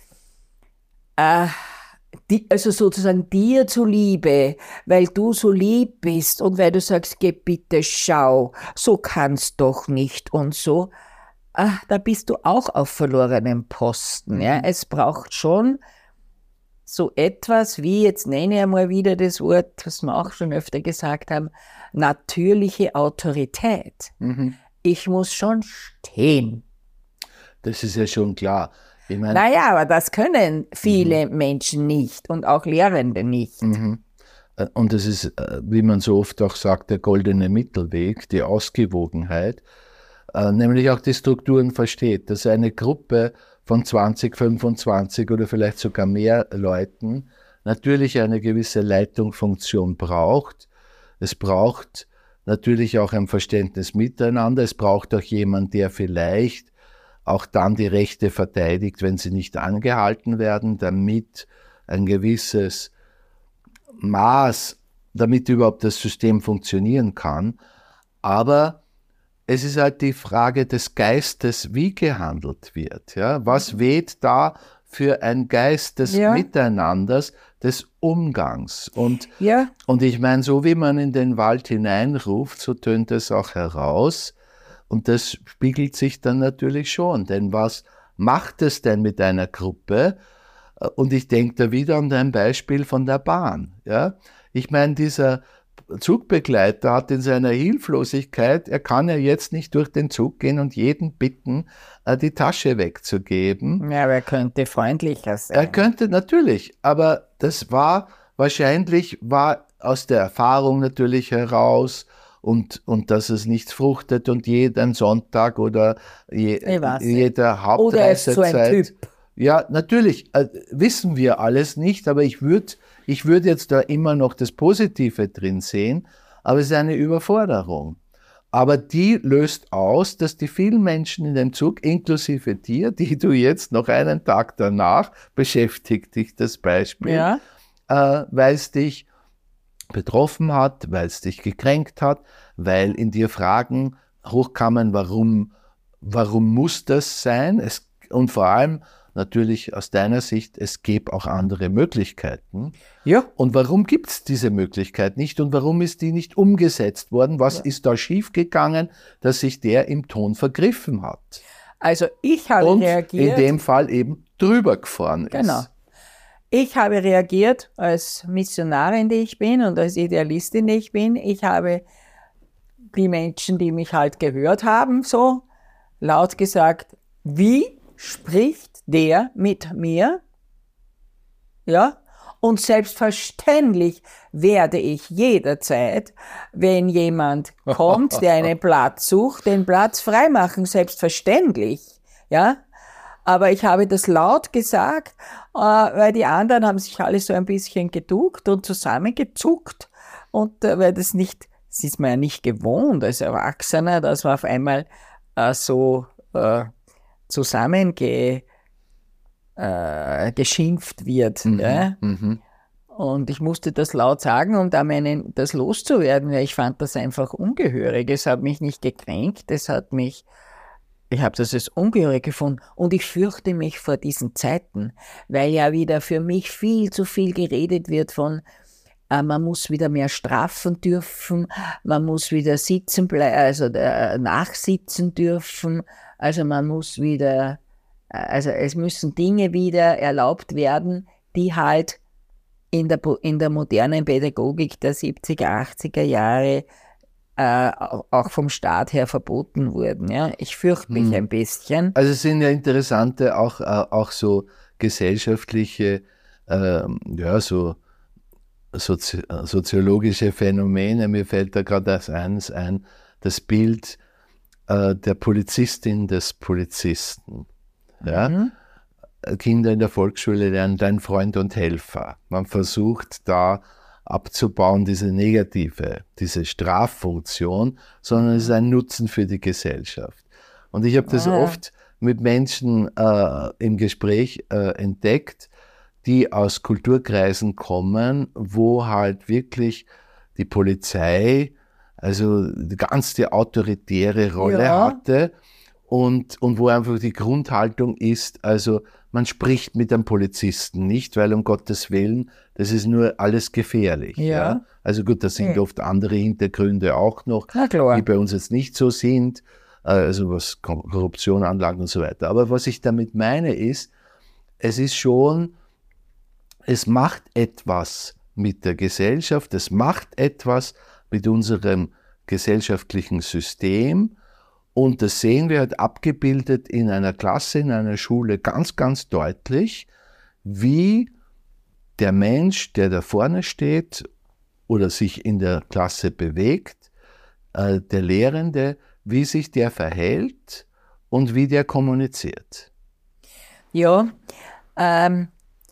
[SPEAKER 2] äh, die, also sozusagen dir zuliebe, weil du so lieb bist und weil du sagst, geh bitte, schau, so kann's doch nicht und so. Ach, da bist du auch auf verlorenem Posten. Ja? Mhm. Es braucht schon so etwas wie, jetzt nenne ich einmal wieder das Wort, was wir auch schon öfter gesagt haben, natürliche Autorität. Mhm. Ich muss schon stehen.
[SPEAKER 1] Das ist ja schon klar. Ich mein,
[SPEAKER 2] naja, aber das können viele mhm. Menschen nicht und auch Lehrende nicht.
[SPEAKER 1] Mhm. Und das ist, wie man so oft auch sagt, der goldene Mittelweg, die Ausgewogenheit. Nämlich auch die Strukturen versteht, dass eine Gruppe von zwanzig, fünfundzwanzig oder vielleicht sogar mehr Leuten natürlich eine gewisse Leitungsfunktion braucht. Es braucht natürlich auch ein Verständnis miteinander. Es braucht auch jemand, der vielleicht auch dann die Rechte verteidigt, wenn sie nicht angehalten werden, damit ein gewisses Maß, damit überhaupt das System funktionieren kann. Aber es ist halt die Frage des Geistes, wie gehandelt wird. Ja? Was weht da für ein Geist des ja. Miteinanders, des Umgangs? Und, ja. und ich meine, so wie man in den Wald hineinruft, so tönt es auch heraus. Und das spiegelt sich dann natürlich schon. Denn was macht es denn mit einer Gruppe? Und ich denke da wieder an dein Beispiel von der Bahn. Ja? Ich meine, dieser Zugbegleiter hat in seiner Hilflosigkeit, er kann ja jetzt nicht durch den Zug gehen und jeden bitten, die Tasche wegzugeben.
[SPEAKER 2] Ja, aber er könnte freundlicher sein.
[SPEAKER 1] Er könnte natürlich, aber das war wahrscheinlich, war aus der Erfahrung natürlich heraus und, und dass es nichts fruchtet und jeden Sonntag oder je, jeder Hauptreisezeit. Oder er ist so ein Typ. Ja, natürlich, äh, wissen wir alles nicht, aber ich würde ich würd jetzt da immer noch das Positive drin sehen, aber es ist eine Überforderung. Aber die löst aus, dass die vielen Menschen in dem Zug, inklusive dir, die du jetzt noch einen Tag danach, beschäftigt dich das Beispiel,
[SPEAKER 2] Ja.
[SPEAKER 1] äh, weil es dich betroffen hat, weil es dich gekränkt hat, weil in dir Fragen hochkamen, warum, warum muss das sein? Es, und vor allem natürlich aus deiner Sicht, es gäbe auch andere Möglichkeiten.
[SPEAKER 2] Ja.
[SPEAKER 1] Und warum gibt es diese Möglichkeit nicht und warum ist die nicht umgesetzt worden? Was
[SPEAKER 2] Ja.
[SPEAKER 1] ist da schiefgegangen, dass sich der im Ton vergriffen hat?
[SPEAKER 2] Also ich habe
[SPEAKER 1] Und
[SPEAKER 2] reagiert.
[SPEAKER 1] in dem Fall eben drüber gefahren ist.
[SPEAKER 2] Genau. Ich habe reagiert als Missionarin, die ich bin, und als Idealistin, die ich bin. Ich habe die Menschen, die mich halt gehört haben, so laut gesagt, wie spricht der mit mir? Ja? Und selbstverständlich werde ich jederzeit, wenn jemand kommt, der einen Platz sucht, den Platz freimachen, selbstverständlich. Ja? Aber ich habe das laut gesagt, äh, weil die anderen haben sich alle so ein bisschen geduckt und zusammengezuckt. Und äh, weil das nicht, das ist man ja nicht gewohnt als Erwachsener, dass man auf einmal äh, so äh, zusammengeschimpft äh, geschimpft wird.
[SPEAKER 1] Mhm,
[SPEAKER 2] ja?
[SPEAKER 1] mhm.
[SPEAKER 2] Und ich musste das laut sagen, um da meinen, das loszuwerden, weil ich fand das einfach ungehörig. Es hat mich nicht gekränkt, es hat mich, ich habe das als ungehörig gefunden. Und ich fürchte mich vor diesen Zeiten, weil ja wieder für mich viel zu viel geredet wird von, äh, man muss wieder mehr strafen dürfen, man muss wieder sitzen bleiben, also äh, nachsitzen dürfen, also man muss wieder, äh, also es müssen Dinge wieder erlaubt werden, die halt in der, in der modernen Pädagogik der siebziger, achtziger Jahre äh, auch vom Staat her verboten wurden. Ja? Ich fürchte mich
[SPEAKER 1] Hm.
[SPEAKER 2] ein bisschen.
[SPEAKER 1] Also es sind ja interessante, auch, äh, auch so gesellschaftliche, ähm, ja, so Sozi soziologische Phänomene. Mir fällt da gerade das eins ein, das Bild äh, der Polizistin, des Polizisten. Ja?
[SPEAKER 2] Mhm.
[SPEAKER 1] Kinder in der Volksschule lernen dein Freund und Helfer. Man versucht da abzubauen, diese negative, diese Straffunktion, sondern es ist ein Nutzen für die Gesellschaft. Und ich habe das
[SPEAKER 2] Ah.
[SPEAKER 1] oft mit Menschen äh, im Gespräch äh, entdeckt, die aus Kulturkreisen kommen, wo halt wirklich die Polizei, also ganz die autoritäre Rolle
[SPEAKER 2] Ja.
[SPEAKER 1] hatte und, und wo einfach die Grundhaltung ist, also man spricht mit einem Polizisten nicht, weil um Gottes Willen, das ist nur alles gefährlich.
[SPEAKER 2] Ja.
[SPEAKER 1] Ja? Also gut, das sind
[SPEAKER 2] Ja.
[SPEAKER 1] oft andere Hintergründe auch noch,
[SPEAKER 2] Na klar.
[SPEAKER 1] die bei uns jetzt nicht so sind, äh, also was Korruption anlangt und so weiter. Aber was ich damit meine ist, es ist schon, es macht etwas mit der Gesellschaft, es macht etwas mit unserem gesellschaftlichen System und das sehen wir halt abgebildet in einer Klasse, in einer Schule ganz, ganz deutlich, wie der Mensch, der da vorne steht oder sich in der Klasse bewegt, äh, der Lehrende, wie sich der verhält und wie der kommuniziert.
[SPEAKER 2] Ja, ähm,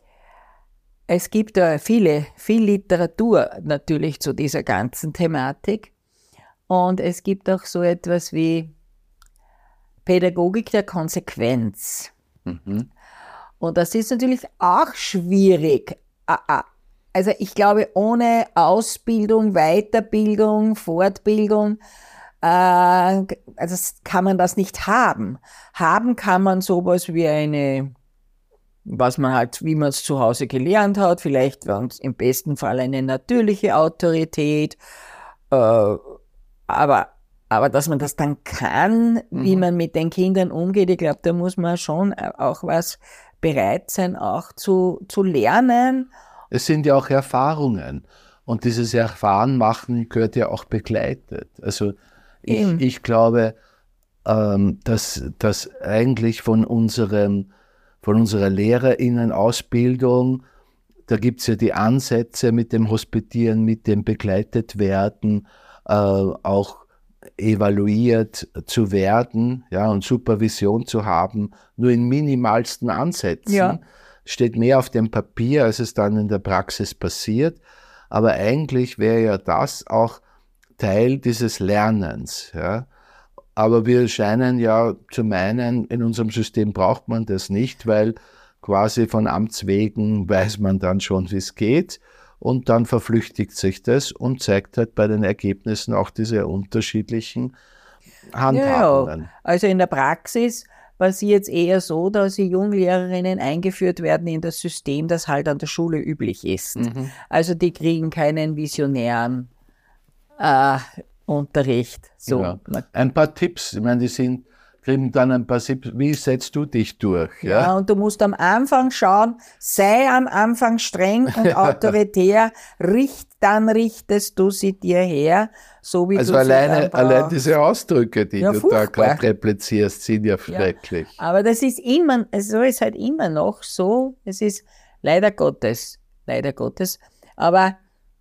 [SPEAKER 2] es gibt da viele, viel Literatur natürlich zu dieser ganzen Thematik. Und es gibt auch so etwas wie Pädagogik der Konsequenz.
[SPEAKER 1] Mhm.
[SPEAKER 2] Und das ist natürlich auch schwierig. Also ich glaube, ohne Ausbildung, Weiterbildung, Fortbildung, äh, also kann man das nicht haben. Haben kann man sowas wie eine, was man halt, wie man es zu Hause gelernt hat, vielleicht im besten Fall eine natürliche Autorität, äh, aber Aber dass man das dann kann, wie
[SPEAKER 1] Mhm.
[SPEAKER 2] man mit den Kindern umgeht, ich glaube, da muss man schon auch was bereit sein, auch zu, zu lernen.
[SPEAKER 1] Es sind ja auch Erfahrungen und dieses Erfahren machen gehört ja auch begleitet. Also ich,
[SPEAKER 2] Eben.
[SPEAKER 1] ich glaube, ähm, dass, dass eigentlich von, unserem, von unserer LehrerInnen-Ausbildung, da gibt es ja die Ansätze mit dem Hospitieren, mit dem Begleitetwerden, äh, auch evaluiert zu werden, ja, und Supervision zu haben, nur in minimalsten Ansätzen.
[SPEAKER 2] Ja.
[SPEAKER 1] Steht mehr auf dem Papier, als es dann in der Praxis passiert. Aber eigentlich wäre ja das auch Teil dieses Lernens. Ja. Aber wir scheinen ja zu meinen, in unserem System braucht man das nicht, weil quasi von Amts wegen weiß man dann schon, wie es geht. Und dann verflüchtigt sich das und zeigt halt bei den Ergebnissen auch diese unterschiedlichen Handhabungen.
[SPEAKER 2] Ja, also in der Praxis passiert es eher so, dass die Junglehrerinnen eingeführt werden in das System, das halt an der Schule üblich ist. Mhm. Also die kriegen keinen visionären äh, Unterricht. So.
[SPEAKER 1] Ja. Ein paar Tipps, ich meine, die sind, kriegen dann ein paar Tipps, wie setzt du dich durch? Ja?
[SPEAKER 2] Ja, und du musst am Anfang schauen, sei am Anfang streng und autoritär, richt, dann richtest du sie dir her, so wie
[SPEAKER 1] also
[SPEAKER 2] du
[SPEAKER 1] alleine,
[SPEAKER 2] sie dann
[SPEAKER 1] allein diese Ausdrücke, die
[SPEAKER 2] ja,
[SPEAKER 1] du
[SPEAKER 2] furchtbar.
[SPEAKER 1] da gerade replizierst, sind ja schrecklich.
[SPEAKER 2] Ja, aber das ist immer, so ist halt immer noch so, es ist leider Gottes, leider Gottes, aber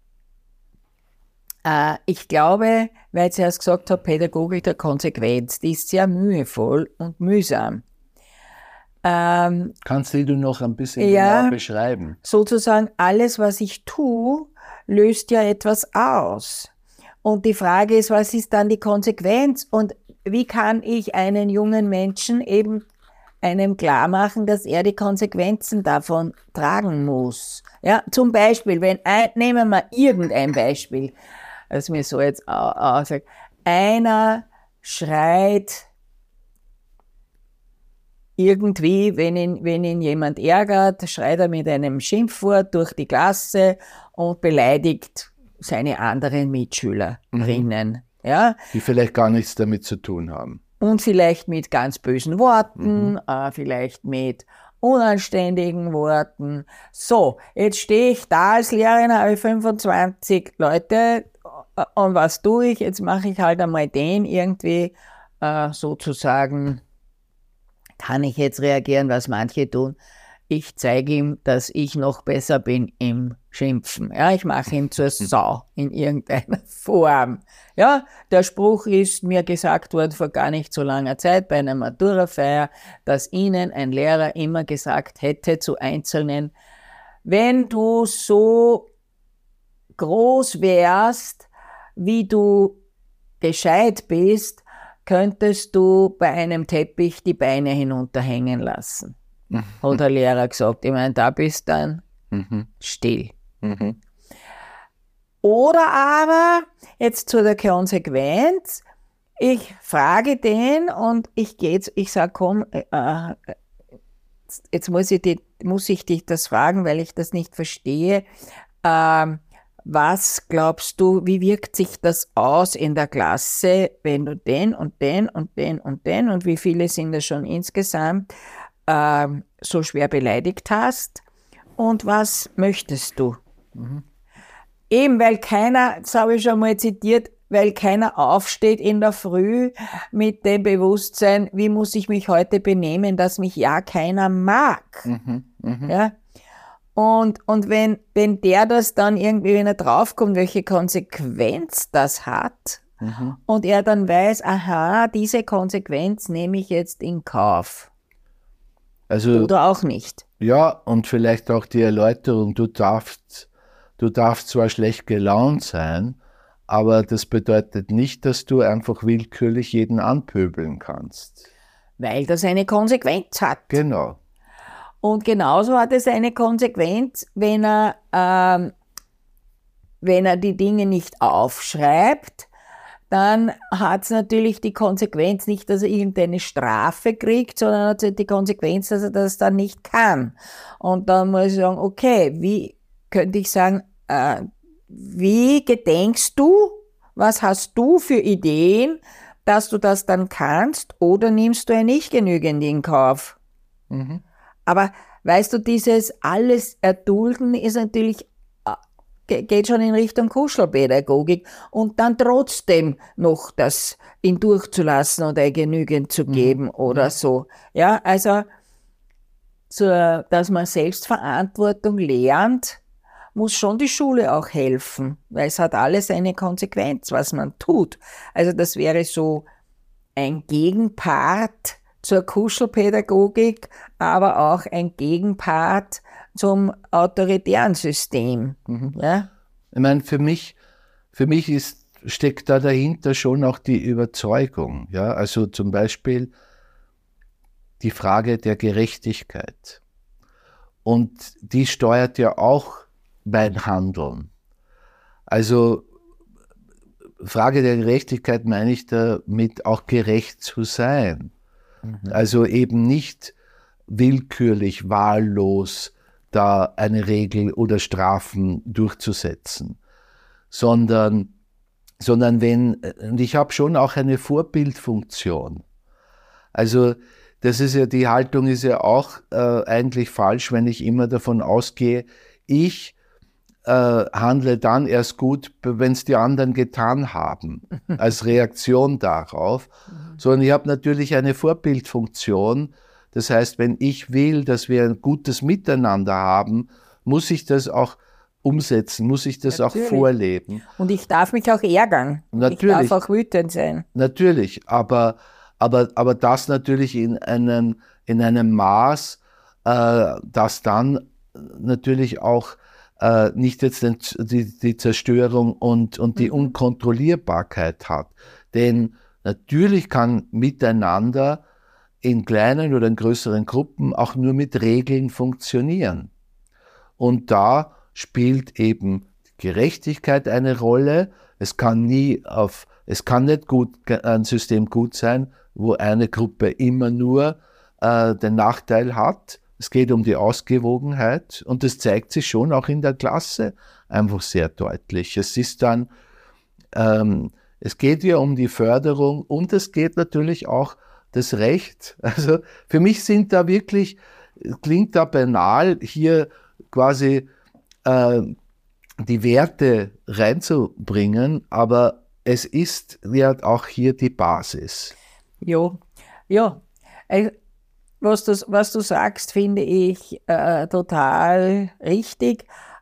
[SPEAKER 2] äh, ich glaube, weil ich zuerst gesagt habe, Pädagogik der Konsequenz, die ist sehr mühevoll und mühsam. Ähm,
[SPEAKER 1] Kannst du noch ein bisschen
[SPEAKER 2] ja,
[SPEAKER 1] genau beschreiben?
[SPEAKER 2] Sozusagen alles, was ich tue, löst ja etwas aus. Und die Frage ist, was ist dann die Konsequenz? Und wie kann ich einen jungen Menschen eben einem klar machen, dass er die Konsequenzen davon tragen muss? Ja, zum Beispiel, wenn ein, nehmen wir irgendein Beispiel, das mir so jetzt aussagt, einer schreit irgendwie, wenn ihn, wenn ihn jemand ärgert, schreit er mit einem Schimpfwort durch die Klasse und beleidigt seine anderen Mitschülerinnen. Mhm. Ja?
[SPEAKER 1] Die vielleicht gar nichts damit zu tun haben.
[SPEAKER 2] Und vielleicht mit ganz bösen Worten, mhm. äh, vielleicht mit unanständigen Worten. So, jetzt stehe ich da als Lehrerin, habe ich fünfundzwanzig Leute und was tue ich? Jetzt mache ich halt einmal den irgendwie äh, sozusagen, kann ich jetzt reagieren, was manche tun. Ich zeige ihm, dass ich noch besser bin im Schimpfen. Ja, ich mache ihn zur Sau in irgendeiner Form. Ja, der Spruch ist mir gesagt worden vor gar nicht so langer Zeit bei einer Maturafeier, dass Ihnen ein Lehrer immer gesagt hätte zu Einzelnen, wenn du so groß wärst, wie du gescheit bist, könntest du bei einem Teppich die Beine hinunterhängen lassen. Hat der Lehrer gesagt. Ich meine, da bist du dann mhm. still. Mhm. Oder aber, jetzt zu der Konsequenz, ich frage den und ich gehe jetzt, ich sage, komm, äh, jetzt muss ich, die, muss ich dich das fragen, weil ich das nicht verstehe. Ähm, was glaubst du, wie wirkt sich das aus in der Klasse, wenn du den und den und den und den und wie viele sind das schon insgesamt ähm, so schwer beleidigt hast? Und was möchtest du? Mhm. Eben, weil keiner, das habe ich schon mal zitiert, weil keiner aufsteht in der Früh mit dem Bewusstsein, wie muss ich mich heute benehmen, dass mich ja keiner mag. Mhm, mh. Ja? Und, und wenn, wenn der das dann irgendwie, wenn er draufkommt, welche Konsequenz das hat, mhm. und er dann weiß, aha, diese Konsequenz nehme ich jetzt in Kauf. Also, oder auch nicht.
[SPEAKER 1] Ja, und vielleicht auch die Erläuterung, du darfst, du darfst zwar schlecht gelaunt sein, aber das bedeutet nicht, dass du einfach willkürlich jeden anpöbeln kannst.
[SPEAKER 2] Weil das eine Konsequenz hat.
[SPEAKER 1] Genau.
[SPEAKER 2] Und genauso hat es eine Konsequenz, wenn er, ähm, wenn er die Dinge nicht aufschreibt, dann hat es natürlich die Konsequenz nicht, dass er irgendeine Strafe kriegt, sondern hat die Konsequenz, dass er das dann nicht kann. Und dann muss ich sagen, okay, wie könnte ich sagen, äh, wie gedenkst du, was hast du für Ideen, dass du das dann kannst, oder nimmst du ja nicht genügend in Kauf? Mhm. Aber weißt du, dieses alles erdulden ist natürlich, geht schon in Richtung Kuschelpädagogik und dann trotzdem noch das ihn durchzulassen oder genügend zu geben mhm. oder so. Ja, also, zur, dass man Selbstverantwortung lernt, muss schon die Schule auch helfen, weil es hat alles eine Konsequenz, was man tut. Also das wäre so ein Gegenpart zur Kuschelpädagogik, aber auch ein Gegenpart zum autoritären System. Mhm. Ja?
[SPEAKER 1] Ich meine, für mich, für mich ist steckt da dahinter schon auch die Überzeugung. Ja? Also zum Beispiel die Frage der Gerechtigkeit. Und die steuert ja auch mein Handeln. Also Frage der Gerechtigkeit meine ich damit auch gerecht zu sein. Mhm. Also eben nicht willkürlich, wahllos da eine Regel oder Strafen durchzusetzen, sondern, sondern wenn, und ich habe schon auch eine Vorbildfunktion. Also das ist ja, die Haltung ist ja auch äh, eigentlich falsch, wenn ich immer davon ausgehe, ich äh, handle dann erst gut, wenn es die anderen getan haben, als Reaktion darauf, sondern ich habe natürlich eine Vorbildfunktion. Das heißt, wenn ich will, dass wir ein gutes Miteinander haben, muss ich das auch umsetzen, muss ich das natürlich auch vorleben.
[SPEAKER 2] Und ich darf mich auch ärgern.
[SPEAKER 1] Natürlich.
[SPEAKER 2] Ich darf auch wütend sein.
[SPEAKER 1] Natürlich, aber, aber, aber das natürlich in einem, in einem Maß, äh, das dann natürlich auch äh, nicht jetzt den, die, die Zerstörung und, und die mhm. Unkontrollierbarkeit hat. Denn natürlich kann miteinander in kleinen oder in größeren Gruppen auch nur mit Regeln funktionieren. Und da spielt eben Gerechtigkeit eine Rolle. Es kann nie auf, es kann nicht gut, ein System gut sein, wo eine Gruppe immer nur äh, den Nachteil hat. Es geht um die Ausgewogenheit und das zeigt sich schon auch in der Klasse einfach sehr deutlich. Es ist dann, ähm, es geht ja um die Förderung und es geht natürlich auch das Recht. Also für mich sind da wirklich, klingt da banal, hier quasi äh, die Werte reinzubringen, aber es ist ja auch hier die Basis.
[SPEAKER 2] Jo, ja, was du, was du sagst, finde ich äh, total richtig,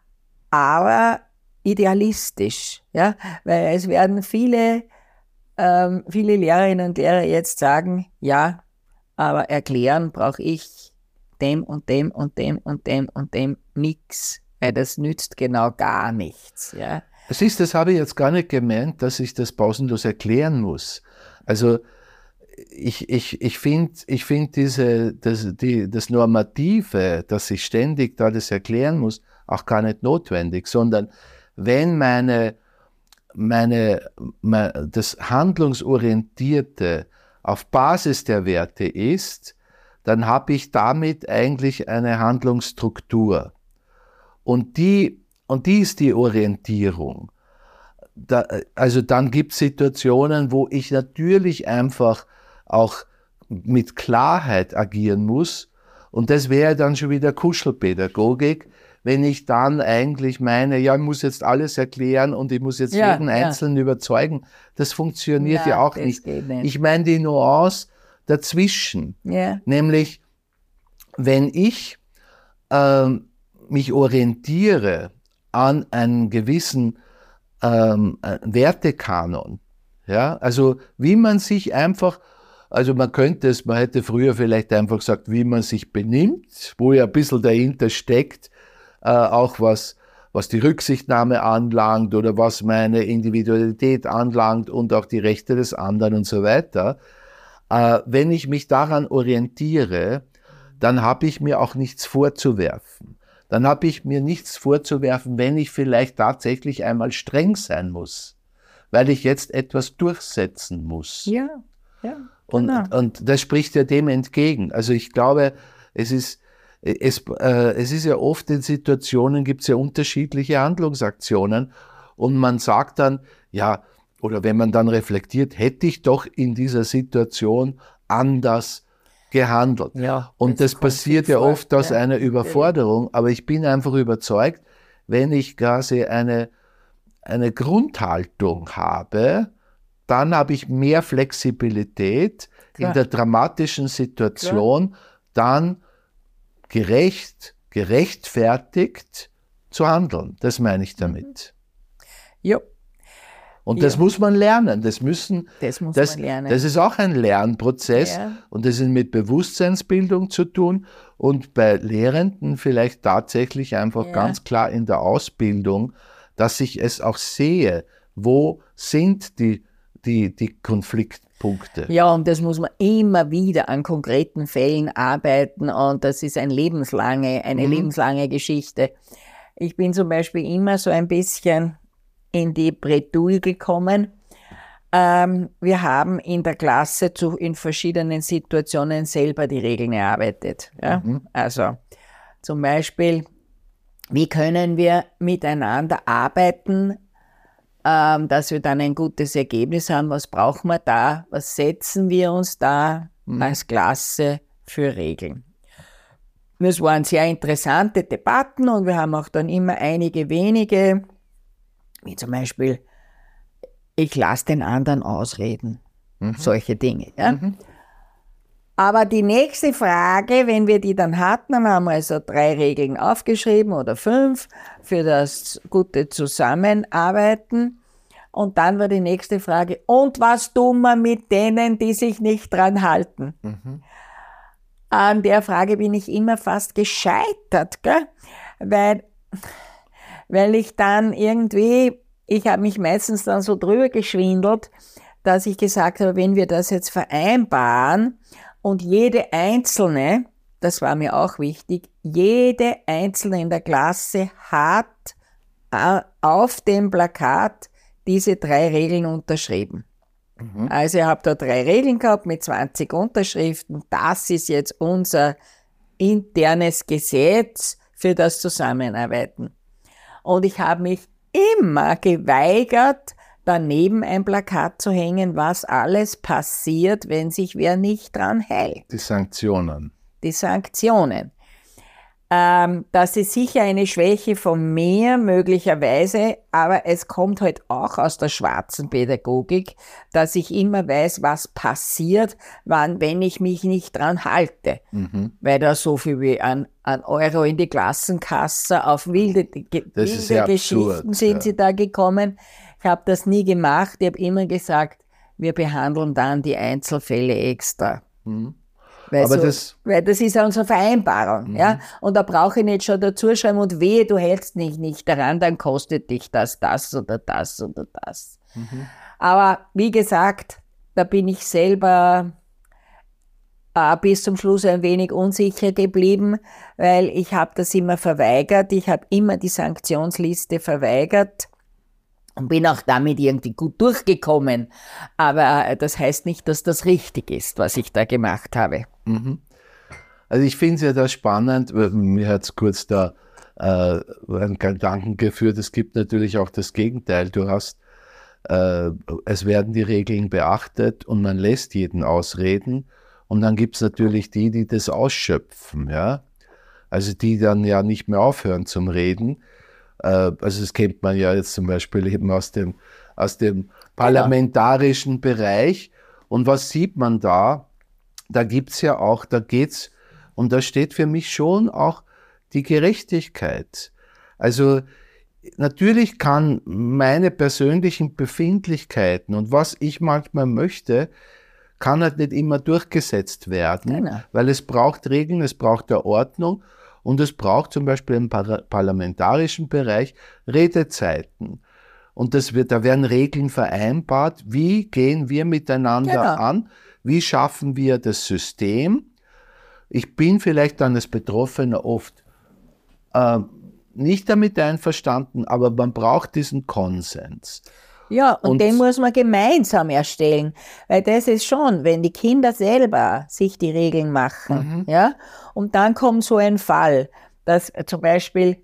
[SPEAKER 2] aber idealistisch, ja, weil es werden viele Ähm, viele Lehrerinnen und Lehrer jetzt sagen, ja, aber erklären brauche ich dem und dem und dem und dem und dem nichts, weil das nützt genau gar nichts. Ja.
[SPEAKER 1] Es ist, das habe ich jetzt gar nicht gemeint, dass ich das pausenlos erklären muss. Also ich, ich, ich finde ich find diese, das, die, das Normative, dass ich ständig da das erklären muss, auch gar nicht notwendig, sondern wenn meine Meine, meine, das Handlungsorientierte auf Basis der Werte ist, dann habe ich damit eigentlich eine Handlungsstruktur. Und die, und die ist die Orientierung. Da, also dann gibt es Situationen, wo ich natürlich einfach auch mit Klarheit agieren muss. Und das wäre dann schon wieder Kuschelpädagogik, wenn ich dann eigentlich meine, ja, ich muss jetzt alles erklären und ich muss jetzt ja, jeden ja. Einzelnen überzeugen. Das funktioniert ja, ja auch nicht. nicht. Ich meine die Nuance dazwischen. Ja. Nämlich, wenn ich ähm, mich orientiere an einen gewissen ähm, Wertekanon, ja, also wie man sich einfach, also man könnte es, man hätte früher vielleicht einfach gesagt, wie man sich benimmt, wo ja ein bisschen dahinter steckt, Äh, auch was, was die Rücksichtnahme anlangt oder was meine Individualität anlangt und auch die Rechte des anderen und so weiter. Äh, wenn ich mich daran orientiere, dann habe ich mir auch nichts vorzuwerfen. Dann habe ich mir nichts vorzuwerfen, wenn ich vielleicht tatsächlich einmal streng sein muss, weil ich jetzt etwas durchsetzen muss.
[SPEAKER 2] Ja, ja.
[SPEAKER 1] Und,
[SPEAKER 2] genau.
[SPEAKER 1] und das spricht ja dem entgegen. Also ich glaube, es ist Es, äh, es ist ja oft in Situationen, gibt es ja unterschiedliche Handlungsaktionen und man sagt dann, ja, oder wenn man dann reflektiert, hätte ich doch in dieser Situation anders gehandelt. Ja, und das, das passiert ja oft aus ja. einer Überforderung, aber ich bin einfach überzeugt, wenn ich quasi eine, eine Grundhaltung habe, dann habe ich mehr Flexibilität Klar. in der dramatischen Situation, Klar. dann gerecht, gerechtfertigt zu handeln. Das meine ich damit.
[SPEAKER 2] Ja.
[SPEAKER 1] Und das ja. muss man lernen. Das müssen,
[SPEAKER 2] das muss
[SPEAKER 1] das,
[SPEAKER 2] man lernen.
[SPEAKER 1] Das ist auch ein Lernprozess ja. und das ist mit Bewusstseinsbildung zu tun und bei Lehrenden vielleicht tatsächlich einfach ja. ganz klar in der Ausbildung, dass ich es auch sehe, Wo sind die, die, die Konfliktpunkte?
[SPEAKER 2] Ja, und das muss man immer wieder an konkreten Fällen arbeiten und das ist ein lebenslange, eine mhm. lebenslange Geschichte. Ich bin zum Beispiel immer so ein bisschen in die Bredouille gekommen. Ähm, wir haben in der Klasse zu, in verschiedenen Situationen selber die Regeln erarbeitet. Ja? Mhm. Also zum Beispiel, wie können wir miteinander arbeiten, ähm, dass wir dann ein gutes Ergebnis haben? Was brauchen wir da? Was setzen wir uns da mhm. als Klasse für Regeln? Das waren sehr interessante Debatten und wir haben auch dann immer einige wenige, wie zum Beispiel, ich lasse den anderen ausreden. Mhm. Solche Dinge. Ja? Mhm. Aber die nächste Frage, wenn wir die dann hatten, dann haben wir also drei Regeln aufgeschrieben oder fünf für das gute Zusammenarbeiten. Und dann war die nächste Frage, und was tun wir mit denen, die sich nicht dran halten? Mhm. An der Frage bin ich immer fast gescheitert, gell? Weil, weil ich dann irgendwie, ich habe mich meistens dann so drüber geschwindelt, dass ich gesagt habe, wenn wir das jetzt vereinbaren und jede Einzelne, das war mir auch wichtig, jede Einzelne in der Klasse hat auf dem Plakat diese drei Regeln unterschrieben. Mhm. Also ich habe da drei Regeln gehabt mit zwanzig Unterschriften. Das ist jetzt unser internes Gesetz für das Zusammenarbeiten. Und ich habe mich immer geweigert, daneben ein Plakat zu hängen, was alles passiert, wenn sich wer nicht dran hält.
[SPEAKER 1] Die Sanktionen.
[SPEAKER 2] Die Sanktionen. Ähm, das ist sicher eine Schwäche von mir, möglicherweise, aber es kommt halt auch aus der schwarzen Pädagogik, dass ich immer weiß, was passiert, wann, wenn ich mich nicht dran halte. Mhm. Weil da so viel wie an, an Euro in die Klassenkasse auf wilde, ge, wilde Geschichten absurd, sind ja. sie da gekommen. Ich habe das nie gemacht. Ich habe immer gesagt, wir behandeln dann die Einzelfälle extra. Mhm. Weil, Aber so, das, weil das ist ja unsere Vereinbarung. Mhm. Ja? Und da brauche ich nicht schon dazu schreiben, und wehe, du hältst dich nicht daran, dann kostet dich das, das oder das oder das. Mhm. Aber wie gesagt, da bin ich selber äh, bis zum Schluss ein wenig unsicher geblieben, weil ich habe das immer verweigert. Ich habe immer die Sanktionsliste verweigert. Und bin auch damit irgendwie gut durchgekommen. Aber das heißt nicht, dass das richtig ist, was ich da gemacht habe.
[SPEAKER 1] Mhm. Also ich finde es ja da spannend, mir hat es kurz da äh, einen Gedanken geführt, es gibt natürlich auch das Gegenteil. Du hast, äh, es werden die Regeln beachtet und man lässt jeden ausreden. Und dann gibt es natürlich die, die das ausschöpfen. Ja? Also die dann ja nicht mehr aufhören zum Reden. Also das kennt man ja jetzt zum Beispiel eben aus dem, aus dem parlamentarischen genau. Bereich. Und was sieht man da? Da gibt's ja auch, da geht's, und da steht für mich schon auch die Gerechtigkeit. Also natürlich kann meine persönlichen Befindlichkeiten und was ich manchmal möchte, kann halt nicht immer durchgesetzt werden, genau. weil es braucht Regeln, es braucht eine Ordnung. Und es braucht zum Beispiel im par- parlamentarischen Bereich Redezeiten. Und das wird, da werden Regeln vereinbart. Wie gehen wir miteinander genau. an? Wie schaffen wir das System? Ich bin vielleicht dann als Betroffener oft äh, nicht damit einverstanden, aber man braucht diesen Konsens.
[SPEAKER 2] Ja, und, und den muss man gemeinsam erstellen, weil das ist schon, wenn die Kinder selber sich die Regeln machen, mhm. ja, und dann kommt so ein Fall, dass zum Beispiel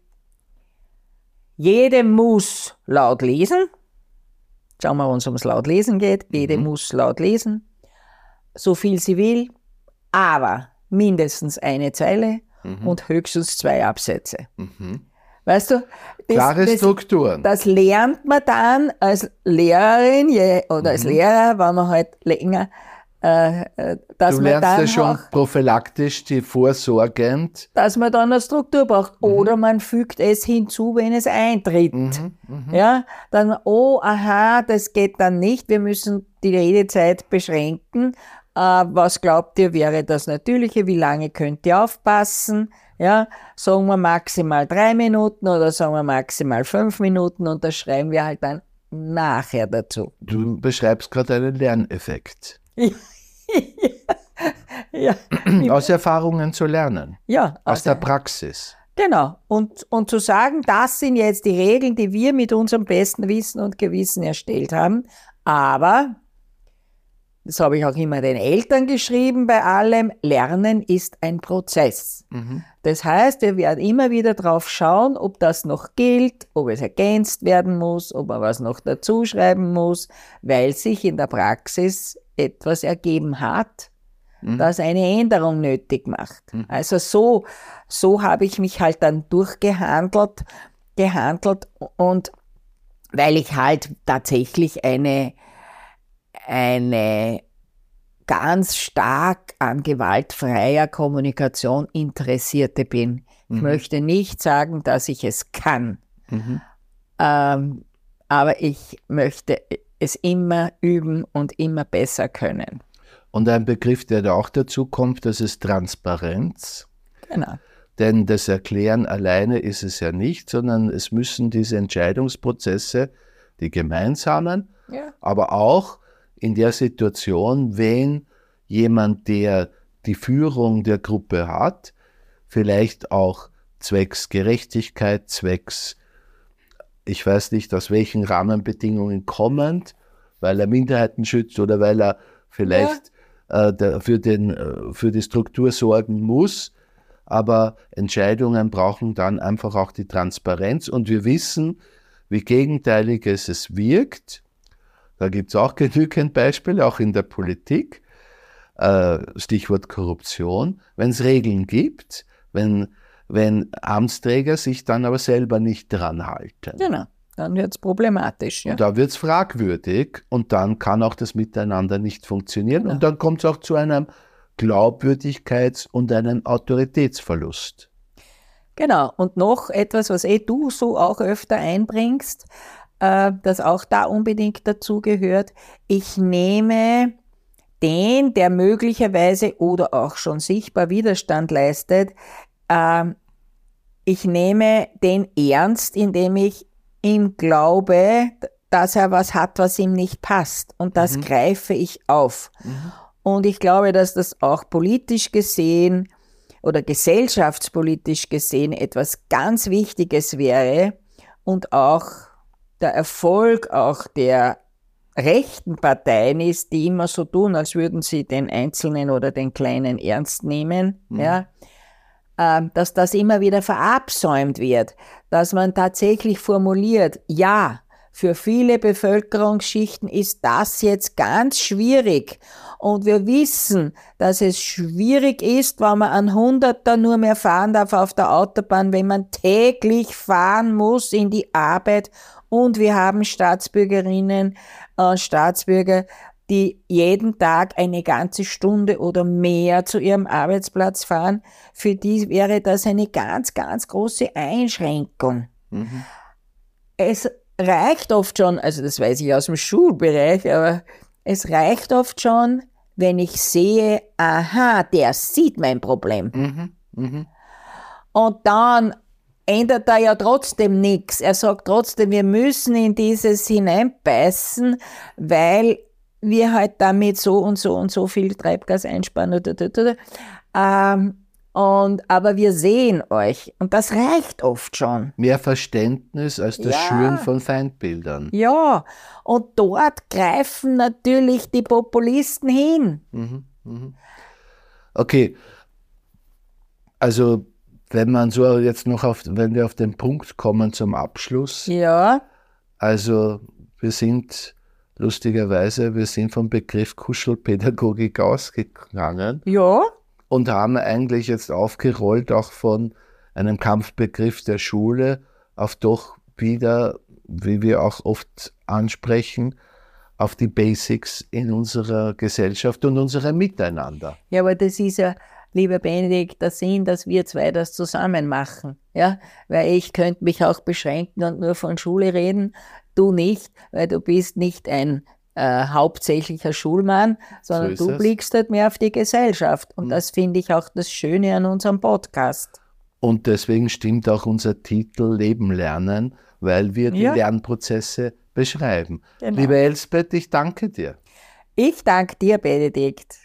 [SPEAKER 2] jede muss laut lesen, schauen wir, wenn es ums laut lesen geht, jede mhm. muss laut lesen, so viel sie will, aber mindestens eine Zeile mhm. und höchstens zwei Absätze. Mhm. Weißt du, das,
[SPEAKER 1] klare
[SPEAKER 2] das,
[SPEAKER 1] Strukturen.
[SPEAKER 2] Das lernt man dann als Lehrerin je, oder mhm. als Lehrer, wenn man halt länger, äh, dass
[SPEAKER 1] du
[SPEAKER 2] man
[SPEAKER 1] lernst
[SPEAKER 2] dann
[SPEAKER 1] ja schon
[SPEAKER 2] auch,
[SPEAKER 1] prophylaktisch, die vorsorgend.
[SPEAKER 2] Dass man dann eine Struktur braucht. Mhm. Oder man fügt es hinzu, wenn es eintritt. Mhm. Mhm. Ja, dann, oh, aha, das geht dann nicht, wir müssen die Redezeit beschränken. Äh, was glaubt ihr, wäre das Natürliche? Wie lange könnt ihr aufpassen? Ja, sagen wir maximal drei Minuten oder sagen wir maximal fünf Minuten und das schreiben wir halt dann nachher dazu.
[SPEAKER 1] Du beschreibst gerade einen Lerneffekt.
[SPEAKER 2] Ja.
[SPEAKER 1] Aus Erfahrungen zu lernen.
[SPEAKER 2] Ja,
[SPEAKER 1] aus
[SPEAKER 2] also,
[SPEAKER 1] der Praxis.
[SPEAKER 2] Genau. Und, und zu sagen, das sind jetzt die Regeln, die wir mit unserem besten Wissen und Gewissen erstellt haben. Aber, das habe ich auch immer den Eltern geschrieben bei allem, Lernen ist ein Prozess.
[SPEAKER 1] Mhm.
[SPEAKER 2] Das heißt, wir werden immer wieder drauf schauen, ob das noch gilt, ob es ergänzt werden muss, ob man was noch dazu schreiben muss, weil sich in der Praxis etwas ergeben hat, mhm. das eine Änderung nötig macht. Mhm. Also so, so habe ich mich halt dann durchgehandelt, gehandelt und weil ich halt tatsächlich eine, eine ganz stark an gewaltfreier Kommunikation Interessierte bin. Ich mhm. möchte nicht sagen, dass ich es kann, mhm. ähm, aber ich möchte es immer üben und immer besser können.
[SPEAKER 1] Und ein Begriff, der da auch dazu kommt, das ist Transparenz.
[SPEAKER 2] Genau.
[SPEAKER 1] Denn das Erklären alleine ist es ja nicht, sondern es müssen diese Entscheidungsprozesse, die gemeinsamen, ja. aber auch in der Situation, wenn jemand, der die Führung der Gruppe hat, vielleicht auch zwecks Gerechtigkeit, zwecks, ich weiß nicht, aus welchen Rahmenbedingungen kommend, weil er Minderheiten schützt oder weil er vielleicht ja. äh, der, für, den, äh, für die Struktur sorgen muss, aber Entscheidungen brauchen dann einfach auch die Transparenz und wir wissen, wie gegenteilig es, es wirkt. Da gibt es auch genügend Beispiele, auch in der Politik, äh, Stichwort Korruption, wenn es Regeln gibt, wenn, wenn Amtsträger sich dann aber selber nicht dran halten.
[SPEAKER 2] Genau, dann wird es problematisch. Ja.
[SPEAKER 1] Und da wird es fragwürdig und dann kann auch das Miteinander nicht funktionieren
[SPEAKER 2] Genau.
[SPEAKER 1] und dann kommt es auch zu einem Glaubwürdigkeits- und einem Autoritätsverlust.
[SPEAKER 2] Genau, und noch etwas, was eh du so auch öfter einbringst, äh, das auch da unbedingt dazu gehört. Ich nehme den, der möglicherweise oder auch schon sichtbar Widerstand leistet, äh, ich nehme den ernst, indem ich ihm glaube, dass er was hat, was ihm nicht passt. Und das mhm. greife ich auf. Mhm. Und ich glaube, dass das auch politisch gesehen oder gesellschaftspolitisch gesehen etwas ganz Wichtiges wäre und auch der Erfolg auch der rechten Parteien ist, die immer so tun, als würden sie den Einzelnen oder den Kleinen ernst nehmen, mhm. ja, äh, dass das immer wieder verabsäumt wird, dass man tatsächlich formuliert, ja, für viele Bevölkerungsschichten ist das jetzt ganz schwierig. Und wir wissen, dass es schwierig ist, wenn man an Hunderter nur mehr fahren darf auf der Autobahn, wenn man täglich fahren muss in die Arbeit. Und wir haben Staatsbürgerinnen und Staatsbürger, die jeden Tag eine ganze Stunde oder mehr zu ihrem Arbeitsplatz fahren. Für die wäre das eine ganz, ganz große Einschränkung. Mhm. Es reicht oft schon, also das weiß ich aus dem Schulbereich, aber es reicht oft schon, wenn ich sehe, aha, der sieht mein Problem. Mhm, mh. Und dann ändert er ja trotzdem nichts. Er sagt trotzdem, wir müssen in dieses hineinbeißen, weil wir halt damit so und so und so viel Treibgas einsparen. Ähm, Und, aber wir sehen euch. Und das reicht oft schon.
[SPEAKER 1] Mehr Verständnis als das ja. Schüren von Feindbildern.
[SPEAKER 2] Ja, und dort greifen natürlich die Populisten hin.
[SPEAKER 1] Mhm, mhm. Okay, also wenn man so jetzt noch auf, wenn wir auf den Punkt kommen zum Abschluss.
[SPEAKER 2] Ja.
[SPEAKER 1] Also wir sind lustigerweise, wir sind vom Begriff Kuschelpädagogik ausgegangen.
[SPEAKER 2] Ja.
[SPEAKER 1] Und haben eigentlich jetzt aufgerollt, auch von einem Kampfbegriff der Schule auf doch wieder, wie wir auch oft ansprechen, auf die Basics in unserer Gesellschaft und unserem Miteinander.
[SPEAKER 2] Ja, aber das ist ja, lieber Benedikt, der Sinn, dass wir zwei das zusammen machen. Ja? Weil ich könnte mich auch beschränken und nur von Schule reden, du nicht, weil du bist nicht ein Äh, hauptsächlicher Schulmann, sondern so du blickst halt mehr auf die Gesellschaft. Und hm. das finde ich auch das Schöne an unserem Podcast.
[SPEAKER 1] Und deswegen stimmt auch unser Titel Leben lernen, weil wir die ja. Lernprozesse beschreiben.
[SPEAKER 2] Genau.
[SPEAKER 1] Liebe Elsbeth, ich danke dir.
[SPEAKER 2] Ich danke dir, Benedikt.